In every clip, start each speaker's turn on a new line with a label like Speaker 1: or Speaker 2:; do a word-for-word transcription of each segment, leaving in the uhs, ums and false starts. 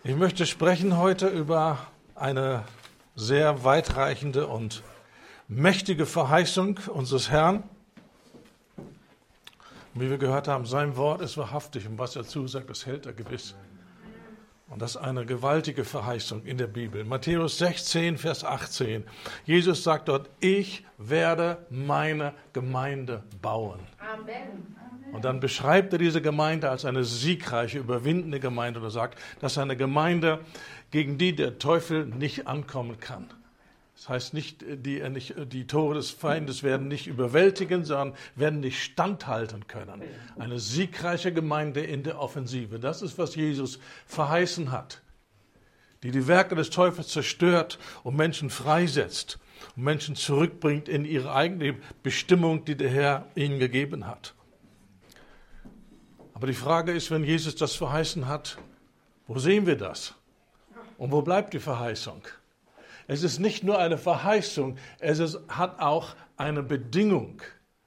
Speaker 1: Ich möchte sprechen heute über eine sehr weitreichende und mächtige Verheißung unseres Herrn. Wie wir gehört haben, sein Wort ist wahrhaftig und was er zusagt, das hält er gewiss. Und das ist eine gewaltige Verheißung in der Bibel. Matthäus sechzehn, Vers achtzehn. Jesus sagt dort, ich werde meine Gemeinde bauen. Amen. Und dann beschreibt er diese Gemeinde als eine siegreiche, überwindende Gemeinde und er sagt, das ist eine Gemeinde, gegen die der Teufel nicht ankommen kann. Das heißt, nicht die, nicht, die Tore des Feindes werden nicht überwältigen, sondern werden nicht standhalten können. Eine siegreiche Gemeinde in der Offensive. Das ist, was Jesus verheißen hat. Die die Werke des Teufels zerstört und Menschen freisetzt und Menschen zurückbringt in ihre eigene Bestimmung, die der Herr ihnen gegeben hat. Aber die Frage ist, wenn Jesus das verheißen hat, wo sehen wir das? Und wo bleibt die Verheißung? Es ist nicht nur eine Verheißung, es ist, hat auch eine Bedingung.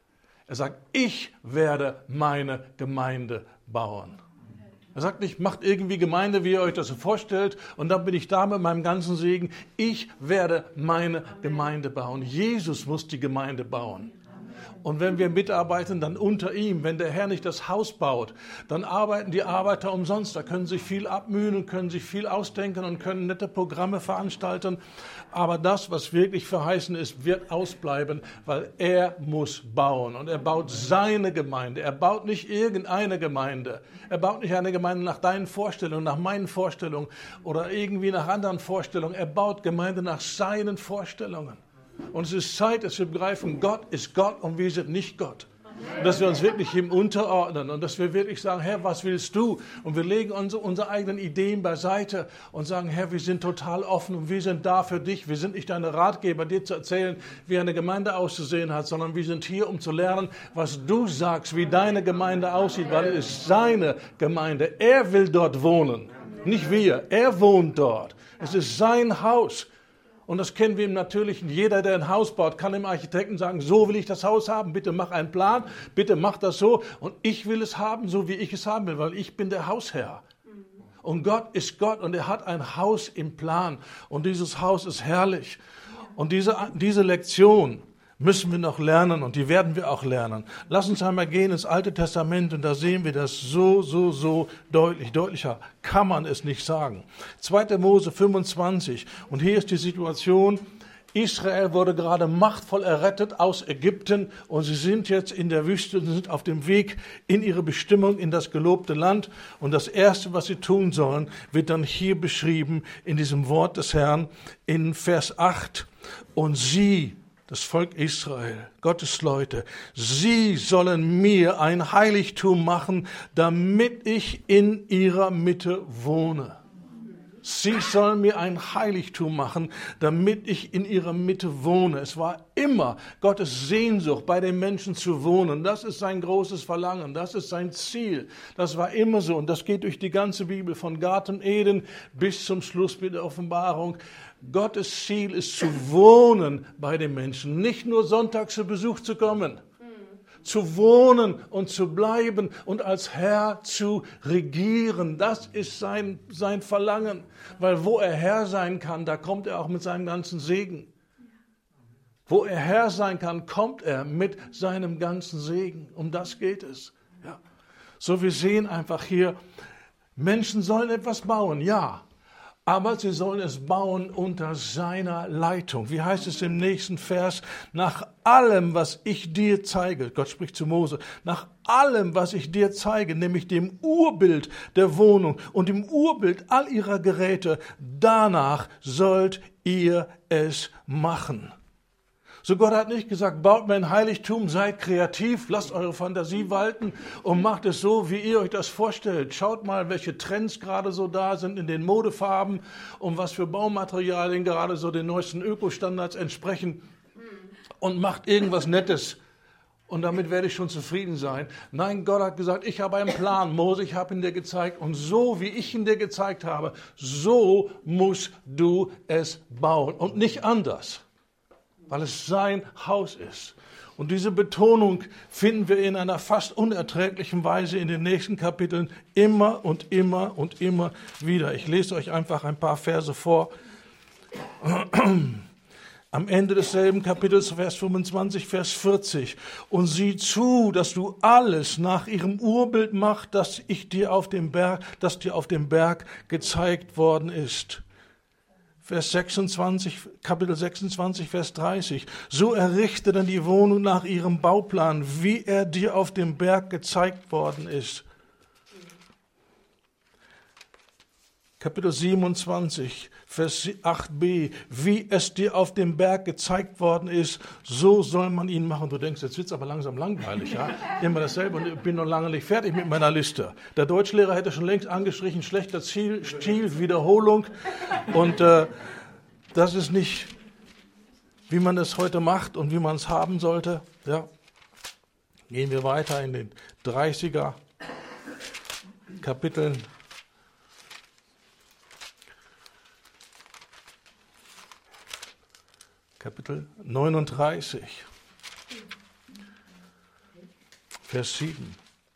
Speaker 1: Er sagt, ich werde meine Gemeinde bauen. Er sagt nicht, macht irgendwie Gemeinde, wie ihr euch das so vorstellt, und dann bin ich da mit meinem ganzen Segen. Ich werde meine Gemeinde bauen. Jesus muss die Gemeinde bauen. Und wenn wir mitarbeiten, dann unter ihm. Wenn der Herr nicht das Haus baut, dann arbeiten die Arbeiter umsonst. Da können sich viel abmühen und können sich viel ausdenken und können nette Programme veranstalten. Aber das, was wirklich verheißen ist, wird ausbleiben, weil er muss bauen. Und er baut seine Gemeinde. Er baut nicht irgendeine Gemeinde. Er baut nicht eine Gemeinde nach deinen Vorstellungen, nach meinen Vorstellungen oder irgendwie nach anderen Vorstellungen. Er baut Gemeinde nach seinen Vorstellungen. Und es ist Zeit, dass wir begreifen, Gott ist Gott und wir sind nicht Gott. Und dass wir uns wirklich ihm unterordnen und dass wir wirklich sagen, Herr, was willst du? Und wir legen unsere, unsere eigenen Ideen beiseite und sagen, Herr, wir sind total offen und wir sind da für dich. Wir sind nicht deine Ratgeber, dir zu erzählen, wie eine Gemeinde auszusehen hat, sondern wir sind hier, um zu lernen, was du sagst, wie deine Gemeinde aussieht, weil es ist seine Gemeinde. Er will dort wohnen, nicht wir. Er wohnt dort. Es ist sein Haus. Und das kennen wir im Natürlichen. Jeder, der ein Haus baut, kann dem Architekten sagen, so will ich das Haus haben, bitte mach einen Plan, bitte mach das so. Und ich will es haben, so wie ich es haben will, weil ich bin der Hausherr. Und Gott ist Gott und er hat ein Haus im Plan. Und dieses Haus ist herrlich. Und diese, diese Lektion müssen wir noch lernen und die werden wir auch lernen. Lass uns einmal gehen ins Alte Testament und da sehen wir das so, so, so deutlich. Deutlicher kann man es nicht sagen. zweiter Mose fünfundzwanzig und hier ist die Situation, Israel wurde gerade machtvoll errettet aus Ägypten und sie sind jetzt in der Wüste und sind auf dem Weg in ihre Bestimmung, in das gelobte Land. Und das Erste, was sie tun sollen, wird dann hier beschrieben in diesem Wort des Herrn in Vers acht. Und sie, das Volk Israel, Gottes Leute, sie sollen mir ein Heiligtum machen, damit ich in ihrer Mitte wohne. Sie sollen mir ein Heiligtum machen, damit ich in ihrer Mitte wohne. Es war immer Gottes Sehnsucht, bei den Menschen zu wohnen. Das ist sein großes Verlangen, das ist sein Ziel. Das war immer so und das geht durch die ganze Bibel, von Garten Eden bis zum Schluss mit der Offenbarung. Gottes Ziel ist zu wohnen bei den Menschen, nicht nur sonntags zu Besuch zu kommen. Zu wohnen und zu bleiben und als Herr zu regieren. Das ist sein, sein Verlangen. Weil wo er Herr sein kann, da kommt er auch mit seinem ganzen Segen. Wo er Herr sein kann, kommt er mit seinem ganzen Segen. Um das geht es. Ja. So, wir sehen einfach hier, Menschen sollen etwas bauen, ja. Aber sie sollen es bauen unter seiner Leitung. Wie heißt es im nächsten Vers? Nach allem, was ich dir zeige, Gott spricht zu Mose, nach allem, was ich dir zeige, nämlich dem Urbild der Wohnung und dem Urbild all ihrer Geräte, danach sollt ihr es machen. So, Gott hat nicht gesagt, baut mir ein Heiligtum, seid kreativ, lasst eure Fantasie walten und macht es so, wie ihr euch das vorstellt. Schaut mal, welche Trends gerade so da sind in den Modefarben und was für Baumaterialien gerade so den neuesten Ökostandards entsprechen und macht irgendwas Nettes. Und damit werde ich schon zufrieden sein. Nein, Gott hat gesagt, ich habe einen Plan, Mose, ich habe ihn dir gezeigt. Und so, wie ich ihn dir gezeigt habe, so musst du es bauen und nicht anders. Weil es sein Haus ist. Und diese Betonung finden wir in einer fast unerträglichen Weise in den nächsten Kapiteln immer und immer und immer wieder. Ich lese euch einfach ein paar Verse vor. Am Ende desselben Kapitels, Vers fünfundzwanzig, Vers vierzig. Und sieh zu, dass du alles nach ihrem Urbild machst, das ich dir auf dem Berg, das dir auf dem Berg gezeigt worden ist. Vers sechsundzwanzig, Kapitel sechsundzwanzig, Vers dreißig. So errichte dann die Wohnung nach ihrem Bauplan, wie er dir auf dem Berg gezeigt worden ist. Kapitel siebenundzwanzig, Vers acht b. Wie es dir auf dem Berg gezeigt worden ist, so soll man ihn machen. Du denkst, jetzt wird es aber langsam langweilig, ja? Immer dasselbe und ich bin noch lange nicht fertig mit meiner Liste. Der Deutschlehrer hätte schon längst angestrichen, schlechter Ziel, Stil, Wiederholung. Und äh, das ist nicht, wie man es heute macht und wie man es haben sollte. Ja. Gehen wir weiter in den dreißiger Kapiteln. Kapitel neununddreißig, Vers sieben.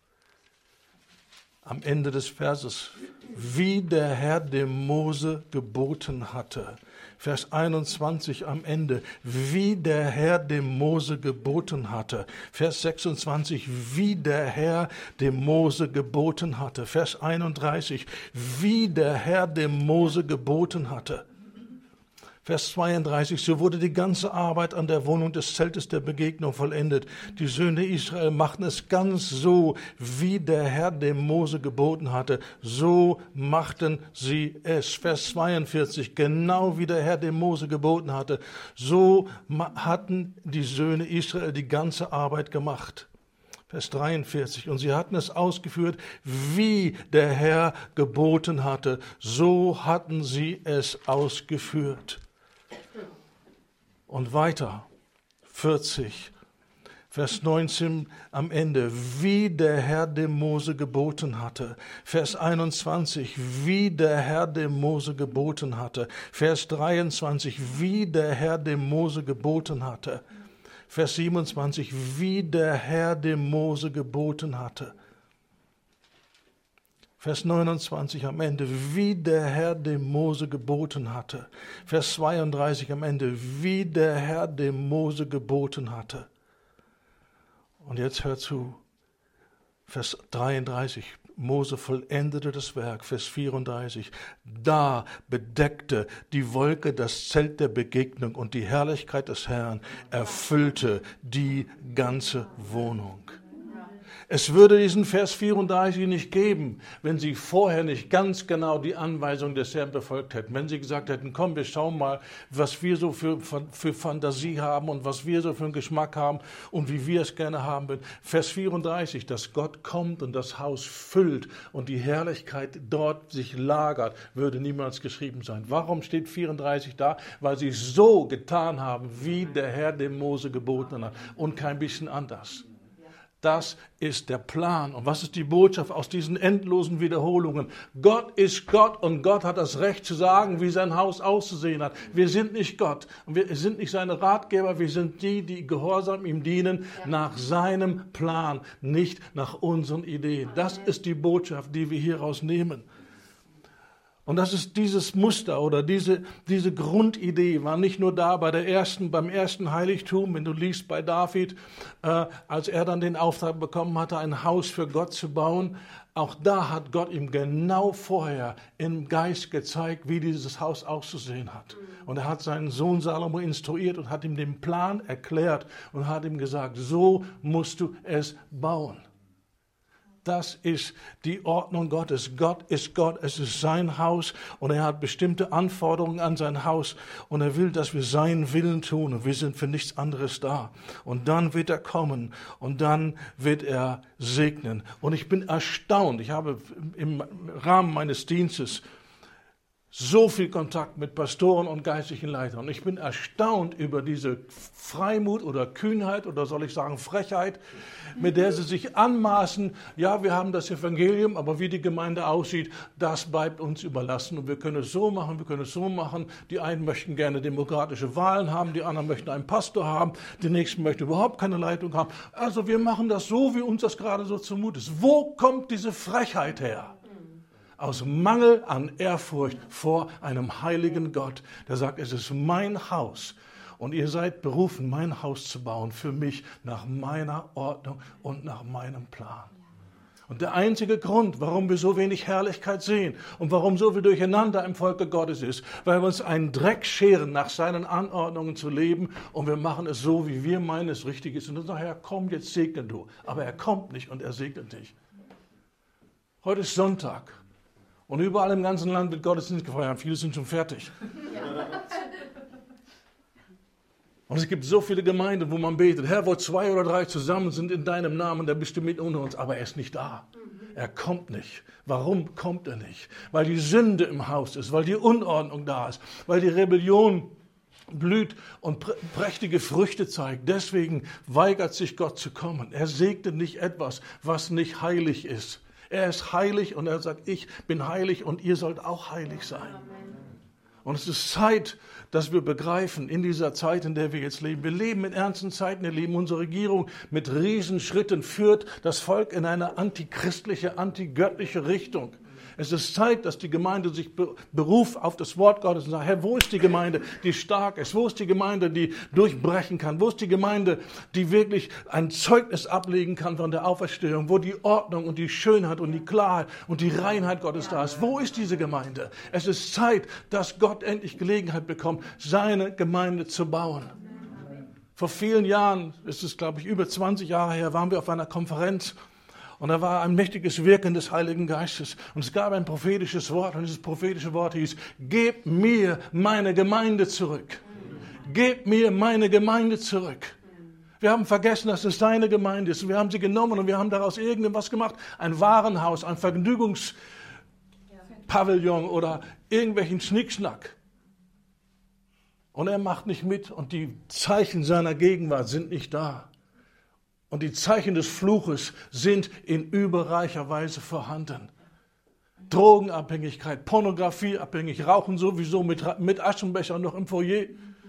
Speaker 1: Am Ende des Verses, wie der Herr dem Mose geboten hatte. Vers einundzwanzig am Ende, wie der Herr dem Mose geboten hatte. Vers sechsundzwanzig, wie der Herr dem Mose geboten hatte. Vers einunddreißig, wie der Herr dem Mose geboten hatte. Vers zweiunddreißig, so wurde die ganze Arbeit an der Wohnung des Zeltes der Begegnung vollendet. Die Söhne Israel machten es ganz so, wie der Herr dem Mose geboten hatte. So machten sie es. Vers zweiundvierzig, genau wie der Herr dem Mose geboten hatte. So hatten die Söhne Israel die ganze Arbeit gemacht. Vers dreiundvierzig, und sie hatten es ausgeführt, wie der Herr geboten hatte. So hatten sie es ausgeführt. Und weiter, vierzig, Vers neunzehn am Ende, wie der Herr dem Mose geboten hatte. Vers einundzwanzig, wie der Herr dem Mose geboten hatte. Vers dreiundzwanzig, wie der Herr dem Mose geboten hatte. Vers siebenundzwanzig, wie der Herr dem Mose geboten hatte. Vers neunundzwanzig am Ende, wie der Herr dem Mose geboten hatte. Vers zweiunddreißig am Ende, wie der Herr dem Mose geboten hatte. Und jetzt hört zu, Vers dreiunddreißig, Mose vollendete das Werk, Vers vierunddreißig. Da bedeckte die Wolke das Zelt der Begegnung und die Herrlichkeit des Herrn erfüllte die ganze Wohnung. Es würde diesen Vers vierunddreißig nicht geben, wenn sie vorher nicht ganz genau die Anweisung des Herrn befolgt hätten. Wenn sie gesagt hätten, komm, wir schauen mal, was wir so für, für Fantasie haben und was wir so für einen Geschmack haben und wie wir es gerne haben würden. Vers vierunddreißig, dass Gott kommt und das Haus füllt und die Herrlichkeit dort sich lagert, würde niemals geschrieben sein. Warum steht vierunddreißig da? Weil sie so getan haben, wie der Herr dem Mose geboten hat und kein bisschen anders. Das ist der Plan. Und was ist die Botschaft aus diesen endlosen Wiederholungen? Gott ist Gott und Gott hat das Recht zu sagen, wie sein Haus auszusehen hat. Wir sind nicht Gott und wir sind nicht seine Ratgeber, wir sind die, die gehorsam ihm dienen, nach seinem Plan, nicht nach unseren Ideen. Das ist die Botschaft, die wir hieraus nehmen. Und das ist dieses Muster oder diese, diese Grundidee war nicht nur da bei der ersten, beim ersten Heiligtum, wenn du liest bei David, äh, als er dann den Auftrag bekommen hatte, ein Haus für Gott zu bauen. Auch da hat Gott ihm genau vorher im Geist gezeigt, wie dieses Haus auszusehen hat. Und er hat seinen Sohn Salomo instruiert und hat ihm den Plan erklärt und hat ihm gesagt, so musst du es bauen. Das ist die Ordnung Gottes. Gott ist Gott, es ist sein Haus und er hat bestimmte Anforderungen an sein Haus und er will, dass wir seinen Willen tun und wir sind für nichts anderes da. Und dann wird er kommen und dann wird er segnen. Und ich bin erstaunt, ich habe im Rahmen meines Dienstes so viel Kontakt mit Pastoren und geistlichen Leitern. Ich bin erstaunt über diese Freimut oder Kühnheit oder soll ich sagen Frechheit, mit der sie sich anmaßen, ja, wir haben das Evangelium, aber wie die Gemeinde aussieht, das bleibt uns überlassen. Und wir können es so machen, wir können es so machen. Die einen möchten gerne demokratische Wahlen haben, die anderen möchten einen Pastor haben, die nächsten möchten überhaupt keine Leitung haben. Also wir machen das so, wie uns das gerade so zumute ist. Wo kommt diese Frechheit her? Aus Mangel an Ehrfurcht vor einem heiligen Gott, der sagt, es ist mein Haus und ihr seid berufen, mein Haus zu bauen für mich nach meiner Ordnung und nach meinem Plan. Und der einzige Grund, warum wir so wenig Herrlichkeit sehen und warum so viel Durcheinander im Volke Gottes ist, weil wir uns einen Dreck scheren, nach seinen Anordnungen zu leben und wir machen es so, wie wir meinen, es richtig ist. Und dann sagen, Herr, komm, jetzt segne du. Aber er kommt nicht und er segnet dich. Heute ist Sonntag. Und überall im ganzen Land wird Gottesdienst gefeiert. Viele sind schon fertig. Und es gibt so viele Gemeinden, wo man betet, Herr, wo zwei oder drei zusammen sind in deinem Namen, da bist du mit unter uns. Aber er ist nicht da. Er kommt nicht. Warum kommt er nicht? Weil die Sünde im Haus ist, weil die Unordnung da ist, weil die Rebellion blüht und prächtige Früchte zeigt. Deswegen weigert sich Gott zu kommen. Er segnet nicht etwas, was nicht heilig ist. Er ist heilig und er sagt, ich bin heilig und ihr sollt auch heilig sein. Und es ist Zeit, dass wir begreifen, in dieser Zeit, in der wir jetzt leben, wir leben in ernsten Zeiten, ihr Lieben, unsere Regierung mit Riesenschritten führt das Volk in eine antichristliche, antigöttliche Richtung. Es ist Zeit, dass die Gemeinde sich beruft auf das Wort Gottes und sagt, Herr, wo ist die Gemeinde, die stark ist? Wo ist die Gemeinde, die durchbrechen kann? Wo ist die Gemeinde, die wirklich ein Zeugnis ablegen kann von der Auferstehung? Wo die Ordnung und die Schönheit und die Klarheit und die Reinheit Gottes da ist? Wo ist diese Gemeinde? Es ist Zeit, dass Gott endlich Gelegenheit bekommt, seine Gemeinde zu bauen. Vor vielen Jahren, es ist glaube ich über zwanzig Jahre her, waren wir auf einer Konferenz. Und da war ein mächtiges Wirken des Heiligen Geistes. Und es gab ein prophetisches Wort. Und dieses prophetische Wort hieß, gebt mir meine Gemeinde zurück. Gebt mir meine Gemeinde zurück. Wir haben vergessen, dass es seine Gemeinde ist. Und wir haben sie genommen und wir haben daraus irgendwas gemacht. Ein Warenhaus, ein Vergnügungspavillon oder irgendwelchen Schnickschnack. Und er macht nicht mit und die Zeichen seiner Gegenwart sind nicht da. Und die Zeichen des Fluches sind in überreicher Weise vorhanden. Drogenabhängigkeit, Pornografieabhängig, Rauchen sowieso mit, mit Aschenbecher noch im Foyer.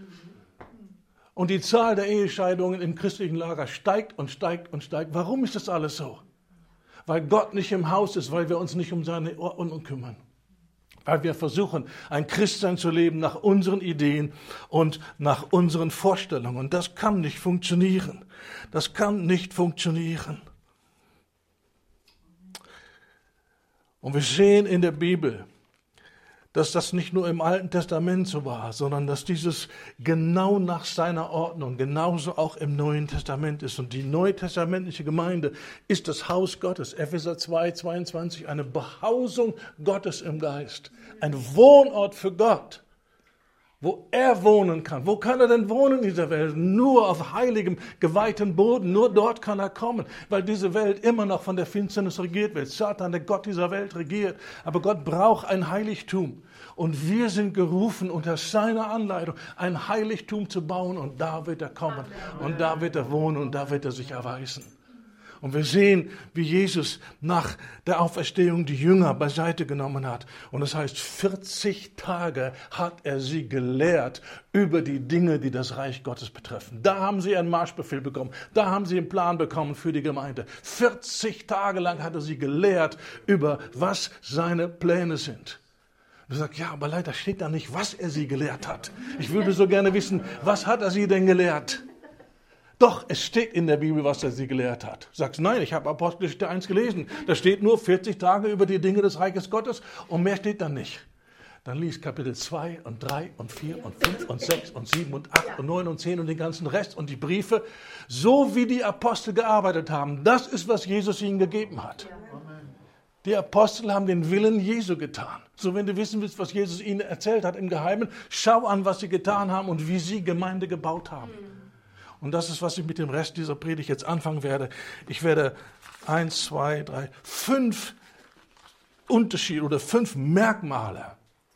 Speaker 1: Und die Zahl der Ehescheidungen im christlichen Lager steigt und steigt und steigt. Warum ist das alles so? Weil Gott nicht im Haus ist, weil wir uns nicht um seine Ordnung kümmern. Weil wir versuchen, ein Christsein zu leben nach unseren Ideen und nach unseren Vorstellungen. Und das kann nicht funktionieren. Das kann nicht funktionieren. Und wir sehen in der Bibel, dass das nicht nur im Alten Testament so war, sondern dass dieses genau nach seiner Ordnung genauso auch im Neuen Testament ist. Und die neutestamentliche Gemeinde ist das Haus Gottes. Epheser zwei, zweiundzwanzig, eine Behausung Gottes im Geist. Ein Wohnort für Gott, wo er wohnen kann. Wo kann er denn wohnen in dieser Welt? Nur auf heiligem, geweihtem Boden. Nur dort kann er kommen, weil diese Welt immer noch von der Finsternis regiert wird. Satan, der Gott dieser Welt, regiert. Aber Gott braucht ein Heiligtum. Und wir sind gerufen, unter seiner Anleitung ein Heiligtum zu bauen. Und da wird er kommen. Und da wird er wohnen und da wird er sich erweisen. Und wir sehen, wie Jesus nach der Auferstehung die Jünger beiseite genommen hat. Und das heißt, vierzig Tage hat er sie gelehrt über die Dinge, die das Reich Gottes betreffen. Da haben sie einen Marschbefehl bekommen. Da haben sie einen Plan bekommen für die Gemeinde. vierzig Tage lang hat er sie gelehrt über, was seine Pläne sind. Und er sagt, ja, aber leider steht da nicht, was er sie gelehrt hat. Ich würde so gerne wissen, was hat er sie denn gelehrt? Doch, es steht in der Bibel, was er sie gelehrt hat. Du sagst, nein, ich habe Apostelgeschichte eins gelesen. Da steht nur vierzig Tage über die Dinge des Reiches Gottes und mehr steht da nicht. Dann liest Kapitel zwei und drei und vier und fünf und sechs und sieben und acht und neun und zehn und den ganzen Rest und die Briefe. So wie die Apostel gearbeitet haben, das ist, was Jesus ihnen gegeben hat. Die Apostel haben den Willen Jesu getan. So, wenn du wissen willst, was Jesus ihnen erzählt hat im Geheimen, schau an, was sie getan haben und wie sie Gemeinde gebaut haben. Und das ist, was ich mit dem Rest dieser Predigt jetzt anfangen werde. Ich werde eins, zwei, drei, fünf Unterschiede oder fünf Merkmale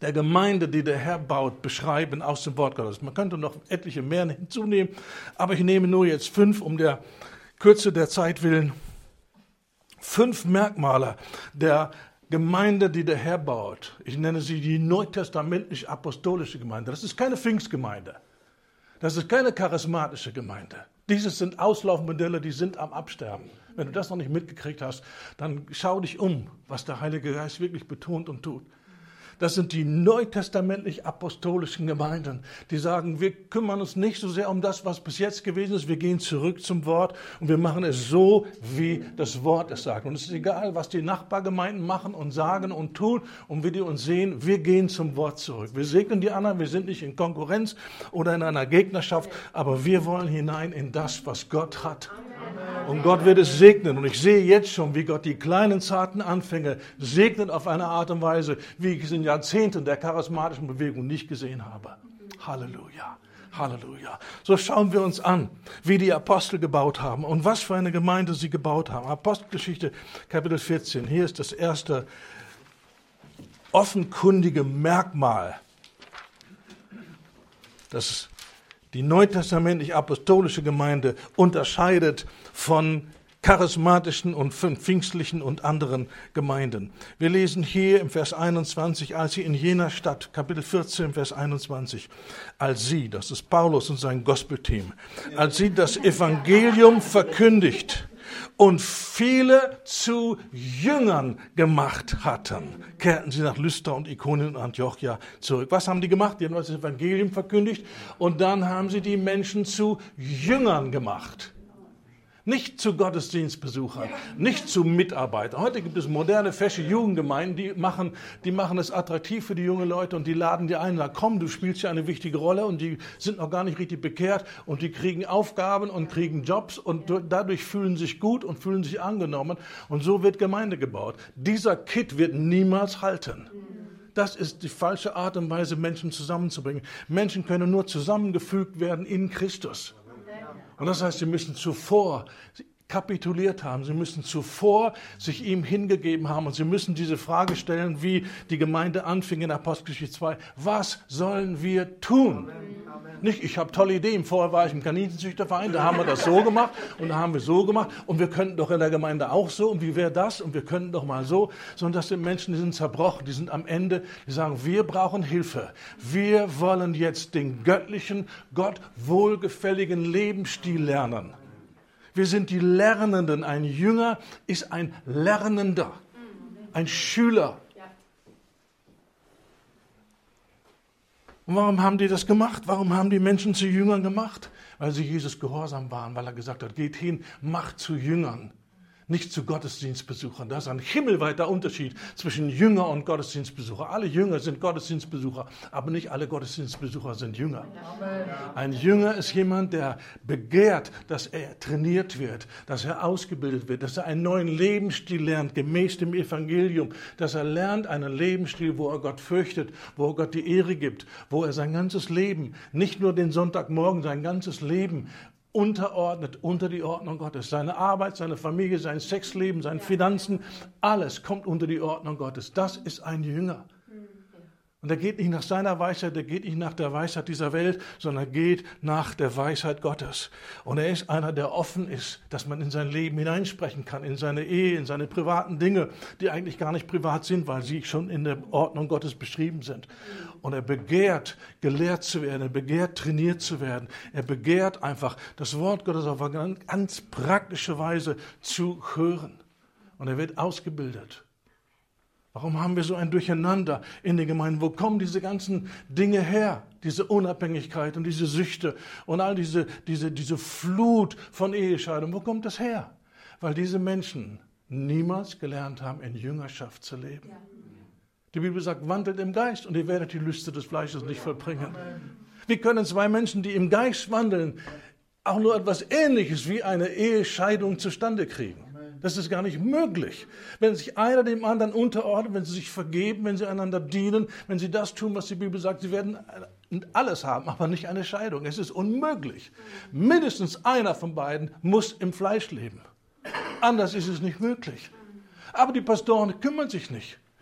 Speaker 1: der Gemeinde, die der Herr baut, beschreiben aus dem Wort Gottes. Man könnte noch etliche mehr hinzunehmen, aber ich nehme nur jetzt fünf, um der Kürze der Zeit willen. Fünf Merkmale der Gemeinde, die der Herr baut. Ich nenne sie die neutestamentlich-apostolische Gemeinde. Das ist keine Pfingstgemeinde. Das ist keine charismatische Gemeinde. Dieses sind Auslaufmodelle, die sind am Absterben. Wenn du das noch nicht mitgekriegt hast, dann schau dich um, was der Heilige Geist wirklich betont und tut. Das sind die neutestamentlich-apostolischen Gemeinden, die sagen, wir kümmern uns nicht so sehr um das, was bis jetzt gewesen ist. Wir gehen zurück zum Wort und wir machen es so, wie das Wort es sagt. Und es ist egal, was die Nachbargemeinden machen und sagen und tun und wie die uns sehen. Wir gehen zum Wort zurück. Wir segnen die anderen, wir sind nicht in Konkurrenz oder in einer Gegnerschaft, aber wir wollen hinein in das, was Gott hat. Und Gott wird es segnen. Und ich sehe jetzt schon, wie Gott die kleinen, zarten Anfänge segnet auf eine Art und Weise, wie ich es in Jahrzehnten der charismatischen Bewegung nicht gesehen habe. Halleluja, Halleluja. So schauen wir uns an, wie die Apostel gebaut haben und was für eine Gemeinde sie gebaut haben. Apostelgeschichte, Kapitel vierzehn. Hier ist das erste offenkundige Merkmal, das die neutestamentlich-apostolische Gemeinde unterscheidet von charismatischen und pfingstlichen und anderen Gemeinden. Wir lesen hier im Vers einundzwanzig, als sie in jener Stadt, Kapitel vierzehn, Vers einundzwanzig, als sie, das ist Paulus und sein Gospelteam, als sie das Evangelium verkündigt und viele zu Jüngern gemacht hatten, kehrten sie nach Lystra und Ikonien und Antiochia zurück. Was haben die gemacht? Die haben das Evangelium verkündigt und dann haben sie die Menschen zu Jüngern gemacht. Nicht zu Gottesdienstbesuchern, nicht zu Mitarbeitern. Heute gibt es moderne, fesche Jugendgemeinden, die machen, die machen es attraktiv für die jungen Leute und die laden dir ein, na komm, du spielst ja eine wichtige Rolle und die sind noch gar nicht richtig bekehrt und die kriegen Aufgaben und kriegen Jobs und dadurch fühlen sich gut und fühlen sich angenommen und so wird Gemeinde gebaut. Dieser Kit wird niemals halten. Das ist die falsche Art und Weise, Menschen zusammenzubringen. Menschen können nur zusammengefügt werden in Christus. Und das heißt, sie müssen zuvor kapituliert haben, sie müssen zuvor sich ihm hingegeben haben und sie müssen diese Frage stellen, wie die Gemeinde anfing in Apostelgeschichte zwei. Was sollen wir tun? Amen. Nicht, ich habe tolle Ideen. Vorher war ich im Kaninchenzüchterverein, da haben wir das so gemacht und da haben wir so gemacht und wir könnten doch in der Gemeinde auch so und wie wäre das und wir könnten doch mal so. Sondern das sind Menschen, die sind zerbrochen, die sind am Ende, die sagen, wir brauchen Hilfe. Wir wollen jetzt den göttlichen, Gott wohlgefälligen Lebensstil lernen. Wir sind die Lernenden. Ein Jünger ist ein Lernender, ein Schüler. Und warum haben die das gemacht? Warum haben die Menschen zu Jüngern gemacht? Weil sie Jesus gehorsam waren, weil er gesagt hat, geht hin, macht zu Jüngern. Nicht zu Gottesdienstbesuchern. Das ist ein himmelweiter Unterschied zwischen Jünger und Gottesdienstbesucher. Alle Jünger sind Gottesdienstbesucher, aber nicht alle Gottesdienstbesucher sind Jünger. Ein Jünger ist jemand, der begehrt, dass er trainiert wird, dass er ausgebildet wird, dass er einen neuen Lebensstil lernt, gemäß dem Evangelium, dass er lernt einen Lebensstil, wo er Gott fürchtet, wo er Gott die Ehre gibt, wo er sein ganzes Leben, nicht nur den Sonntagmorgen, sein ganzes Leben unterordnet unter die Ordnung Gottes. Seine Arbeit, seine Familie, sein Sexleben, seine Finanzen, alles kommt unter die Ordnung Gottes. Das ist ein Jünger. Und er geht nicht nach seiner Weisheit, er geht nicht nach der Weisheit dieser Welt, sondern er geht nach der Weisheit Gottes. Und er ist einer, der offen ist, dass man in sein Leben hineinsprechen kann, in seine Ehe, in seine privaten Dinge, die eigentlich gar nicht privat sind, weil sie schon in der Ordnung Gottes beschrieben sind. Und er begehrt, gelehrt zu werden, er begehrt, trainiert zu werden. Er begehrt einfach, das Wort Gottes auf eine ganz praktische Weise zu hören. Und er wird ausgebildet. Warum haben wir so ein Durcheinander in den Gemeinden? Wo kommen diese ganzen Dinge her? Diese Unabhängigkeit und diese Süchte und all diese, diese, diese Flut von Ehescheidungen. Wo kommt das her? Weil diese Menschen niemals gelernt haben, in Jüngerschaft zu leben. Die Bibel sagt, wandelt im Geist und ihr werdet die Lüste des Fleisches nicht vollbringen. Wie können zwei Menschen, die im Geist wandeln, auch nur etwas Ähnliches wie eine Ehescheidung zustande kriegen? Das ist gar nicht möglich. Wenn sich einer dem anderen unterordnet, wenn sie sich vergeben, wenn sie einander dienen, wenn sie das tun, was die Bibel sagt, sie werden alles haben, aber nicht eine Scheidung. Es ist unmöglich. Mindestens einer von beiden muss im Fleisch leben. Anders ist es nicht möglich. Aber die Pastoren kümmern sich nicht.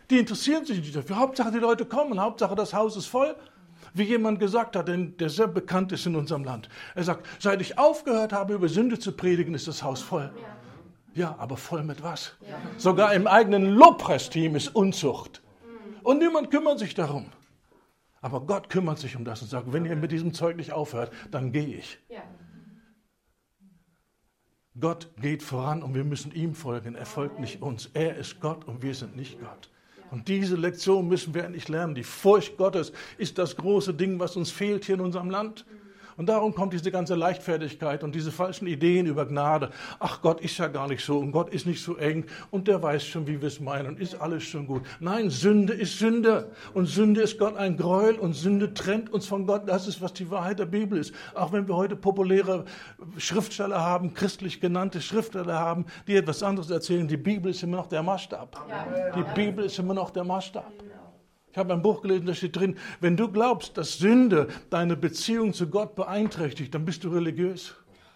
Speaker 1: Die interessieren sich nicht dafür. Hauptsache, die Leute kommen. Hauptsache, das Haus ist voll. Wie jemand gesagt hat, der sehr bekannt ist in unserem Land. Er sagt, seit ich aufgehört habe, über Sünde zu predigen, ist das Haus voll. Ja, aber voll mit was? Ja. Sogar im eigenen Lobpreisteam ist Unzucht. Und niemand kümmert sich darum. Aber Gott kümmert sich um das und sagt, wenn ihr mit diesem Zeug nicht aufhört, dann gehe ich. Ja. Gott geht voran und wir müssen ihm folgen. Er folgt nicht uns. Er ist Gott und wir sind nicht Gott. Und diese Lektion müssen wir endlich lernen. Die Furcht Gottes ist das große Ding, was uns fehlt hier in unserem Land. Und darum kommt diese ganze Leichtfertigkeit und diese falschen Ideen über Gnade. Ach, Gott ist ja gar nicht so und Gott ist nicht so eng und der weiß schon, wie wir es meinen und ist alles schon gut. Nein, Sünde ist Sünde und Sünde ist Gott ein Gräuel und Sünde trennt uns von Gott. Das ist, was die Wahrheit der Bibel ist. Auch wenn wir heute populäre Schriftsteller haben, christlich genannte Schriftsteller haben, die etwas anderes erzählen, die Bibel ist immer noch der Maßstab. Die Bibel ist immer noch der Maßstab. Ich habe ein Buch gelesen, da steht drin, wenn du glaubst, dass Sünde deine Beziehung zu Gott beeinträchtigt, dann bist du religiös.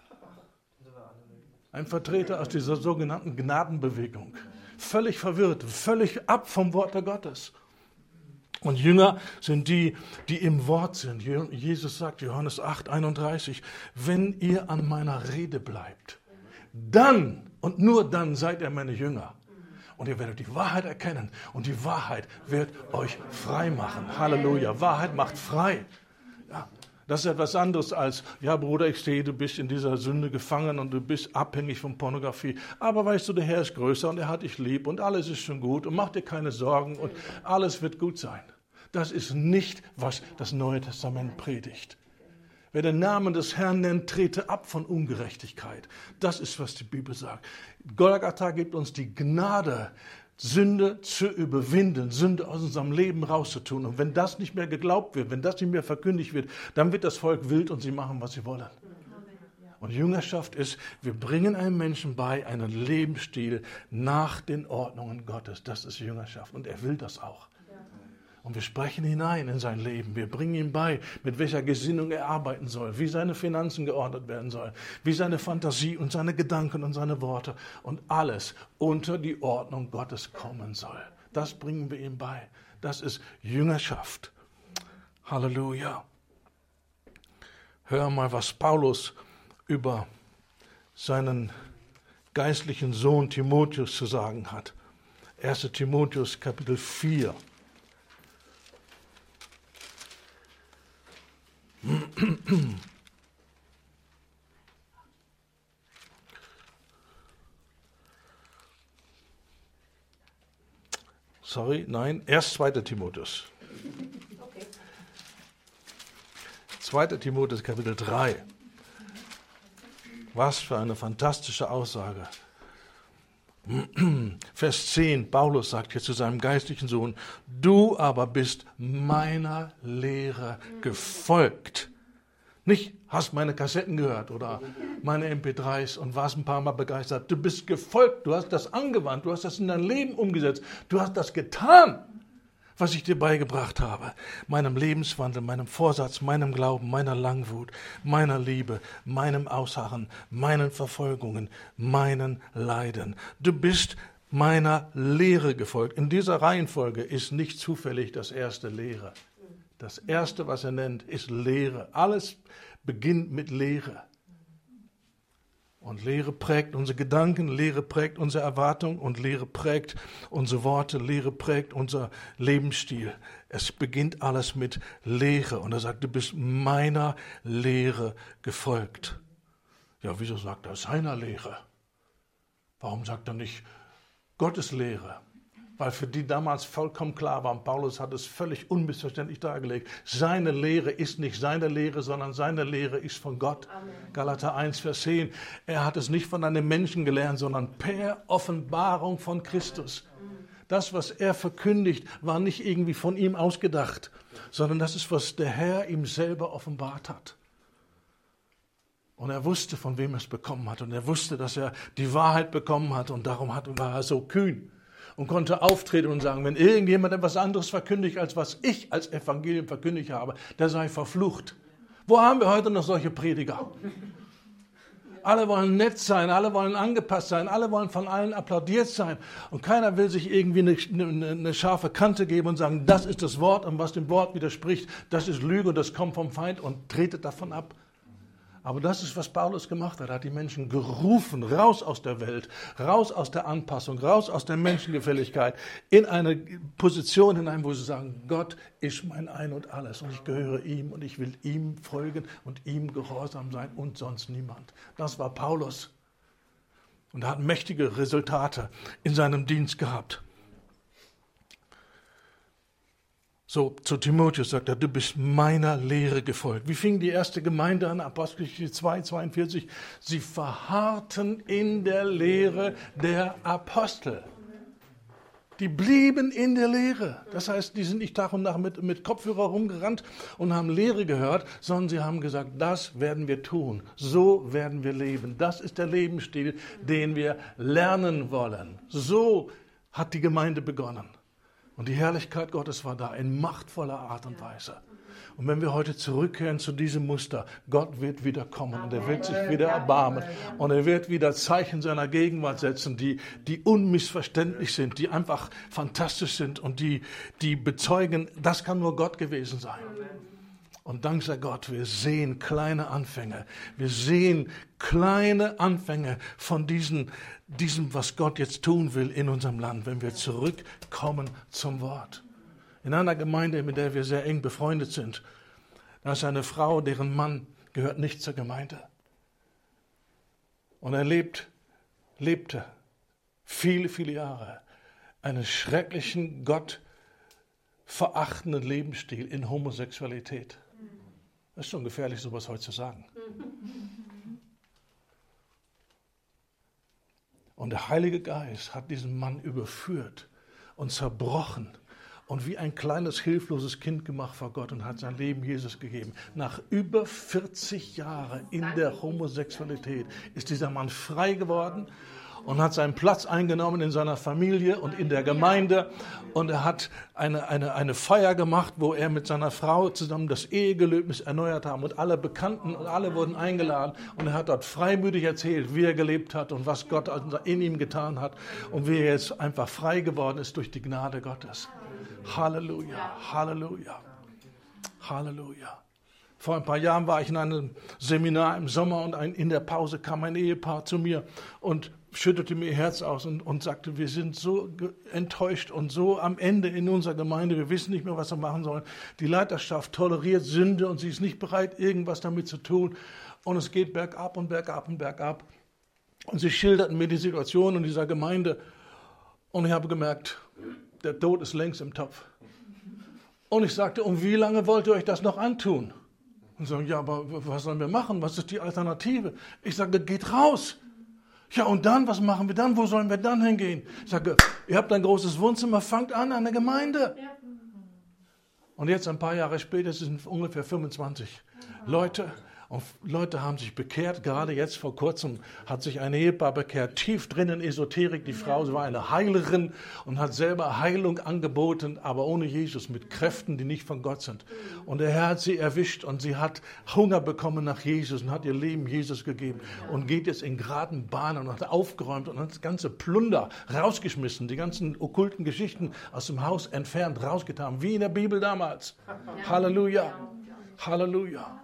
Speaker 1: Ein Vertreter aus dieser sogenannten Gnadenbewegung. Völlig verwirrt, völlig ab vom Wort Gottes. Und Jünger sind die, die im Wort sind. Jesus sagt, Johannes acht, einunddreißig, wenn ihr an meiner Rede bleibt, dann und nur dann seid ihr meine Jünger. Und ihr werdet die Wahrheit erkennen und die Wahrheit wird euch frei machen. Halleluja, Wahrheit macht frei. Ja, das ist etwas anderes als, ja Bruder, ich sehe, du bist in dieser Sünde gefangen und du bist abhängig von Pornografie. Aber weißt du, der Herr ist größer und er hat dich lieb und alles ist schon gut und mach dir keine Sorgen und alles wird gut sein. Das ist nicht, was das Neue Testament predigt. Wer den Namen des Herrn nennt, trete ab von Ungerechtigkeit. Das ist, was die Bibel sagt. Golgatha gibt uns die Gnade, Sünde zu überwinden, Sünde aus unserem Leben rauszutun. Und wenn das nicht mehr geglaubt wird, wenn das nicht mehr verkündigt wird, dann wird das Volk wild und sie machen, was sie wollen. Und Jüngerschaft ist, wir bringen einem Menschen bei einen Lebensstil nach den Ordnungen Gottes. Das ist Jüngerschaft und er will das auch. Und wir sprechen hinein in sein Leben. Wir bringen ihm bei, mit welcher Gesinnung er arbeiten soll, wie seine Finanzen geordnet werden sollen, wie seine Fantasie und seine Gedanken und seine Worte und alles unter die Ordnung Gottes kommen soll. Das bringen wir ihm bei. Das ist Jüngerschaft. Halleluja. Hör mal, was Paulus über seinen geistlichen Sohn Timotheus zu sagen hat. erster Timotheus Kapitel vier. Sorry, nein, erst zweiter Timotheus. Okay. zweiter Timotheus Kapitel drei. Was für eine fantastische Aussage. Vers zehn, Paulus sagt hier zu seinem geistlichen Sohn, du aber bist meiner Lehre gefolgt. Nicht, hast meine Kassetten gehört oder meine M P dreis und warst ein paar Mal begeistert. Du bist gefolgt, du hast das angewandt, du hast das in dein Leben umgesetzt. Du hast das getan, was ich dir beigebracht habe. Meinem Lebenswandel, meinem Vorsatz, meinem Glauben, meiner Langwut, meiner Liebe, meinem Ausharren, meinen Verfolgungen, meinen Leiden. Du bist meiner Lehre gefolgt. In dieser Reihenfolge ist nicht zufällig das erste Lehre. Das erste, was er nennt, ist Lehre. Alles beginnt mit Lehre. Und Lehre prägt unsere Gedanken, Lehre prägt unsere Erwartung und Lehre prägt unsere Worte, Lehre prägt unser Lebensstil. Es beginnt alles mit Lehre. Und er sagt, du bist meiner Lehre gefolgt. Ja, wieso sagt er seiner Lehre? Warum sagt er nicht Gottes Lehre? Weil für die damals vollkommen klar war, und Paulus hat es völlig unmissverständlich dargelegt, seine Lehre ist nicht seine Lehre, sondern seine Lehre ist von Gott. Amen. Galater eins, Vers zehn. Er hat es nicht von einem Menschen gelernt, sondern per Offenbarung von Christus. Das, was er verkündigt, war nicht irgendwie von ihm ausgedacht, sondern das ist, was der Herr ihm selber offenbart hat. Und er wusste, von wem er es bekommen hat. Und er wusste, dass er die Wahrheit bekommen hat. Und darum hat, war er so kühn und konnte auftreten und sagen, wenn irgendjemand etwas anderes verkündigt, als was ich als Evangelium verkündigt habe, der sei verflucht. Wo haben wir heute noch solche Prediger? Alle wollen nett sein, alle wollen angepasst sein, alle wollen von allen applaudiert sein. Und keiner will sich irgendwie eine, eine, eine scharfe Kante geben und sagen, das ist das Wort und was dem Wort widerspricht, das ist Lüge und das kommt vom Feind und tretet davon ab. Aber das ist, was Paulus gemacht hat. Er hat die Menschen gerufen, raus aus der Welt, raus aus der Anpassung, raus aus der Menschengefälligkeit, in eine Position hinein, wo sie sagen, Gott ist mein Ein und Alles und ich gehöre ihm und ich will ihm folgen und ihm gehorsam sein und sonst niemand. Das war Paulus. Und er hat mächtige Resultate in seinem Dienst gehabt. So, zu Timotheus sagt er, du bist meiner Lehre gefolgt. Wie fing die erste Gemeinde an? Apostelgeschichte zwei, zweiundvierzig. Sie verharrten in der Lehre der Apostel. Die blieben in der Lehre. Das heißt, die sind nicht Tag und Nacht mit, mit Kopfhörer rumgerannt und haben Lehre gehört, sondern sie haben gesagt, das werden wir tun. So werden wir leben. Das ist der Lebensstil, den wir lernen wollen. So hat die Gemeinde begonnen. Und die Herrlichkeit Gottes war da in machtvoller Art und Weise. Und wenn wir heute zurückkehren zu diesem Muster, Gott wird wieder kommen und er wird sich wieder erbarmen und er wird wieder Zeichen seiner Gegenwart setzen, die, die unmissverständlich sind, die einfach fantastisch sind und die, die bezeugen, das kann nur Gott gewesen sein. Und dank sei Gott, wir sehen kleine Anfänge. Wir sehen kleine Anfänge von diesen, diesem, was Gott jetzt tun will in unserem Land, wenn wir zurückkommen zum Wort. In einer Gemeinde, mit der wir sehr eng befreundet sind, da ist eine Frau, deren Mann gehört nicht zur Gemeinde. Und er lebt, lebte viele, viele Jahre einen schrecklichen, gottverachtenden Lebensstil in Homosexualität. Das ist schon gefährlich, sowas heute zu sagen. Und der Heilige Geist hat diesen Mann überführt und zerbrochen und wie ein kleines, hilfloses Kind gemacht vor Gott und hat sein Leben Jesus gegeben. Nach über vierzig Jahren in der Homosexualität ist dieser Mann frei geworden und hat seinen Platz eingenommen in seiner Familie und in der Gemeinde. Und er hat eine, eine, eine Feier gemacht, wo er mit seiner Frau zusammen das Ehegelöbnis erneuert haben. Und alle Bekannten und alle wurden eingeladen. Und er hat dort freimütig erzählt, wie er gelebt hat und was Gott in ihm getan hat. Und wie er jetzt einfach frei geworden ist durch die Gnade Gottes. Halleluja, Halleluja, Halleluja. Vor ein paar Jahren war ich in einem Seminar im Sommer und ein, in der Pause kam ein Ehepaar zu mir und schüttete mir ihr Herz aus und, und sagte, wir sind so enttäuscht und so am Ende in unserer Gemeinde, wir wissen nicht mehr, was wir machen sollen. Die Leiterschaft toleriert Sünde und sie ist nicht bereit, irgendwas damit zu tun. Und es geht bergab und bergab und bergab. Und sie schilderten mir die Situation in dieser Gemeinde und ich habe gemerkt, der Tod ist längst im Topf. Und ich sagte, und wie lange wollt ihr euch das noch antun? Und sagen, ja, aber was sollen wir machen? Was ist die Alternative? Ich sage, geht raus. Ja, und dann, was machen wir dann? Wo sollen wir dann hingehen? Ich sage, ihr habt ein großes Wohnzimmer, fangt an an der Gemeinde. Und jetzt ein paar Jahre später sind ungefähr fünfundzwanzig Leute. Und Leute haben sich bekehrt, gerade jetzt vor kurzem hat sich ein Ehepaar bekehrt, tief drin in Esoterik. Die Frau war eine Heilerin und hat selber Heilung angeboten, aber ohne Jesus, mit Kräften, die nicht von Gott sind. Und der Herr hat sie erwischt und sie hat Hunger bekommen nach Jesus und hat ihr Leben Jesus gegeben und geht jetzt in geraden Bahnen und hat aufgeräumt und hat das ganze Plunder rausgeschmissen, die ganzen okkulten Geschichten aus dem Haus entfernt, rausgetan, wie in der Bibel damals. Halleluja, Halleluja.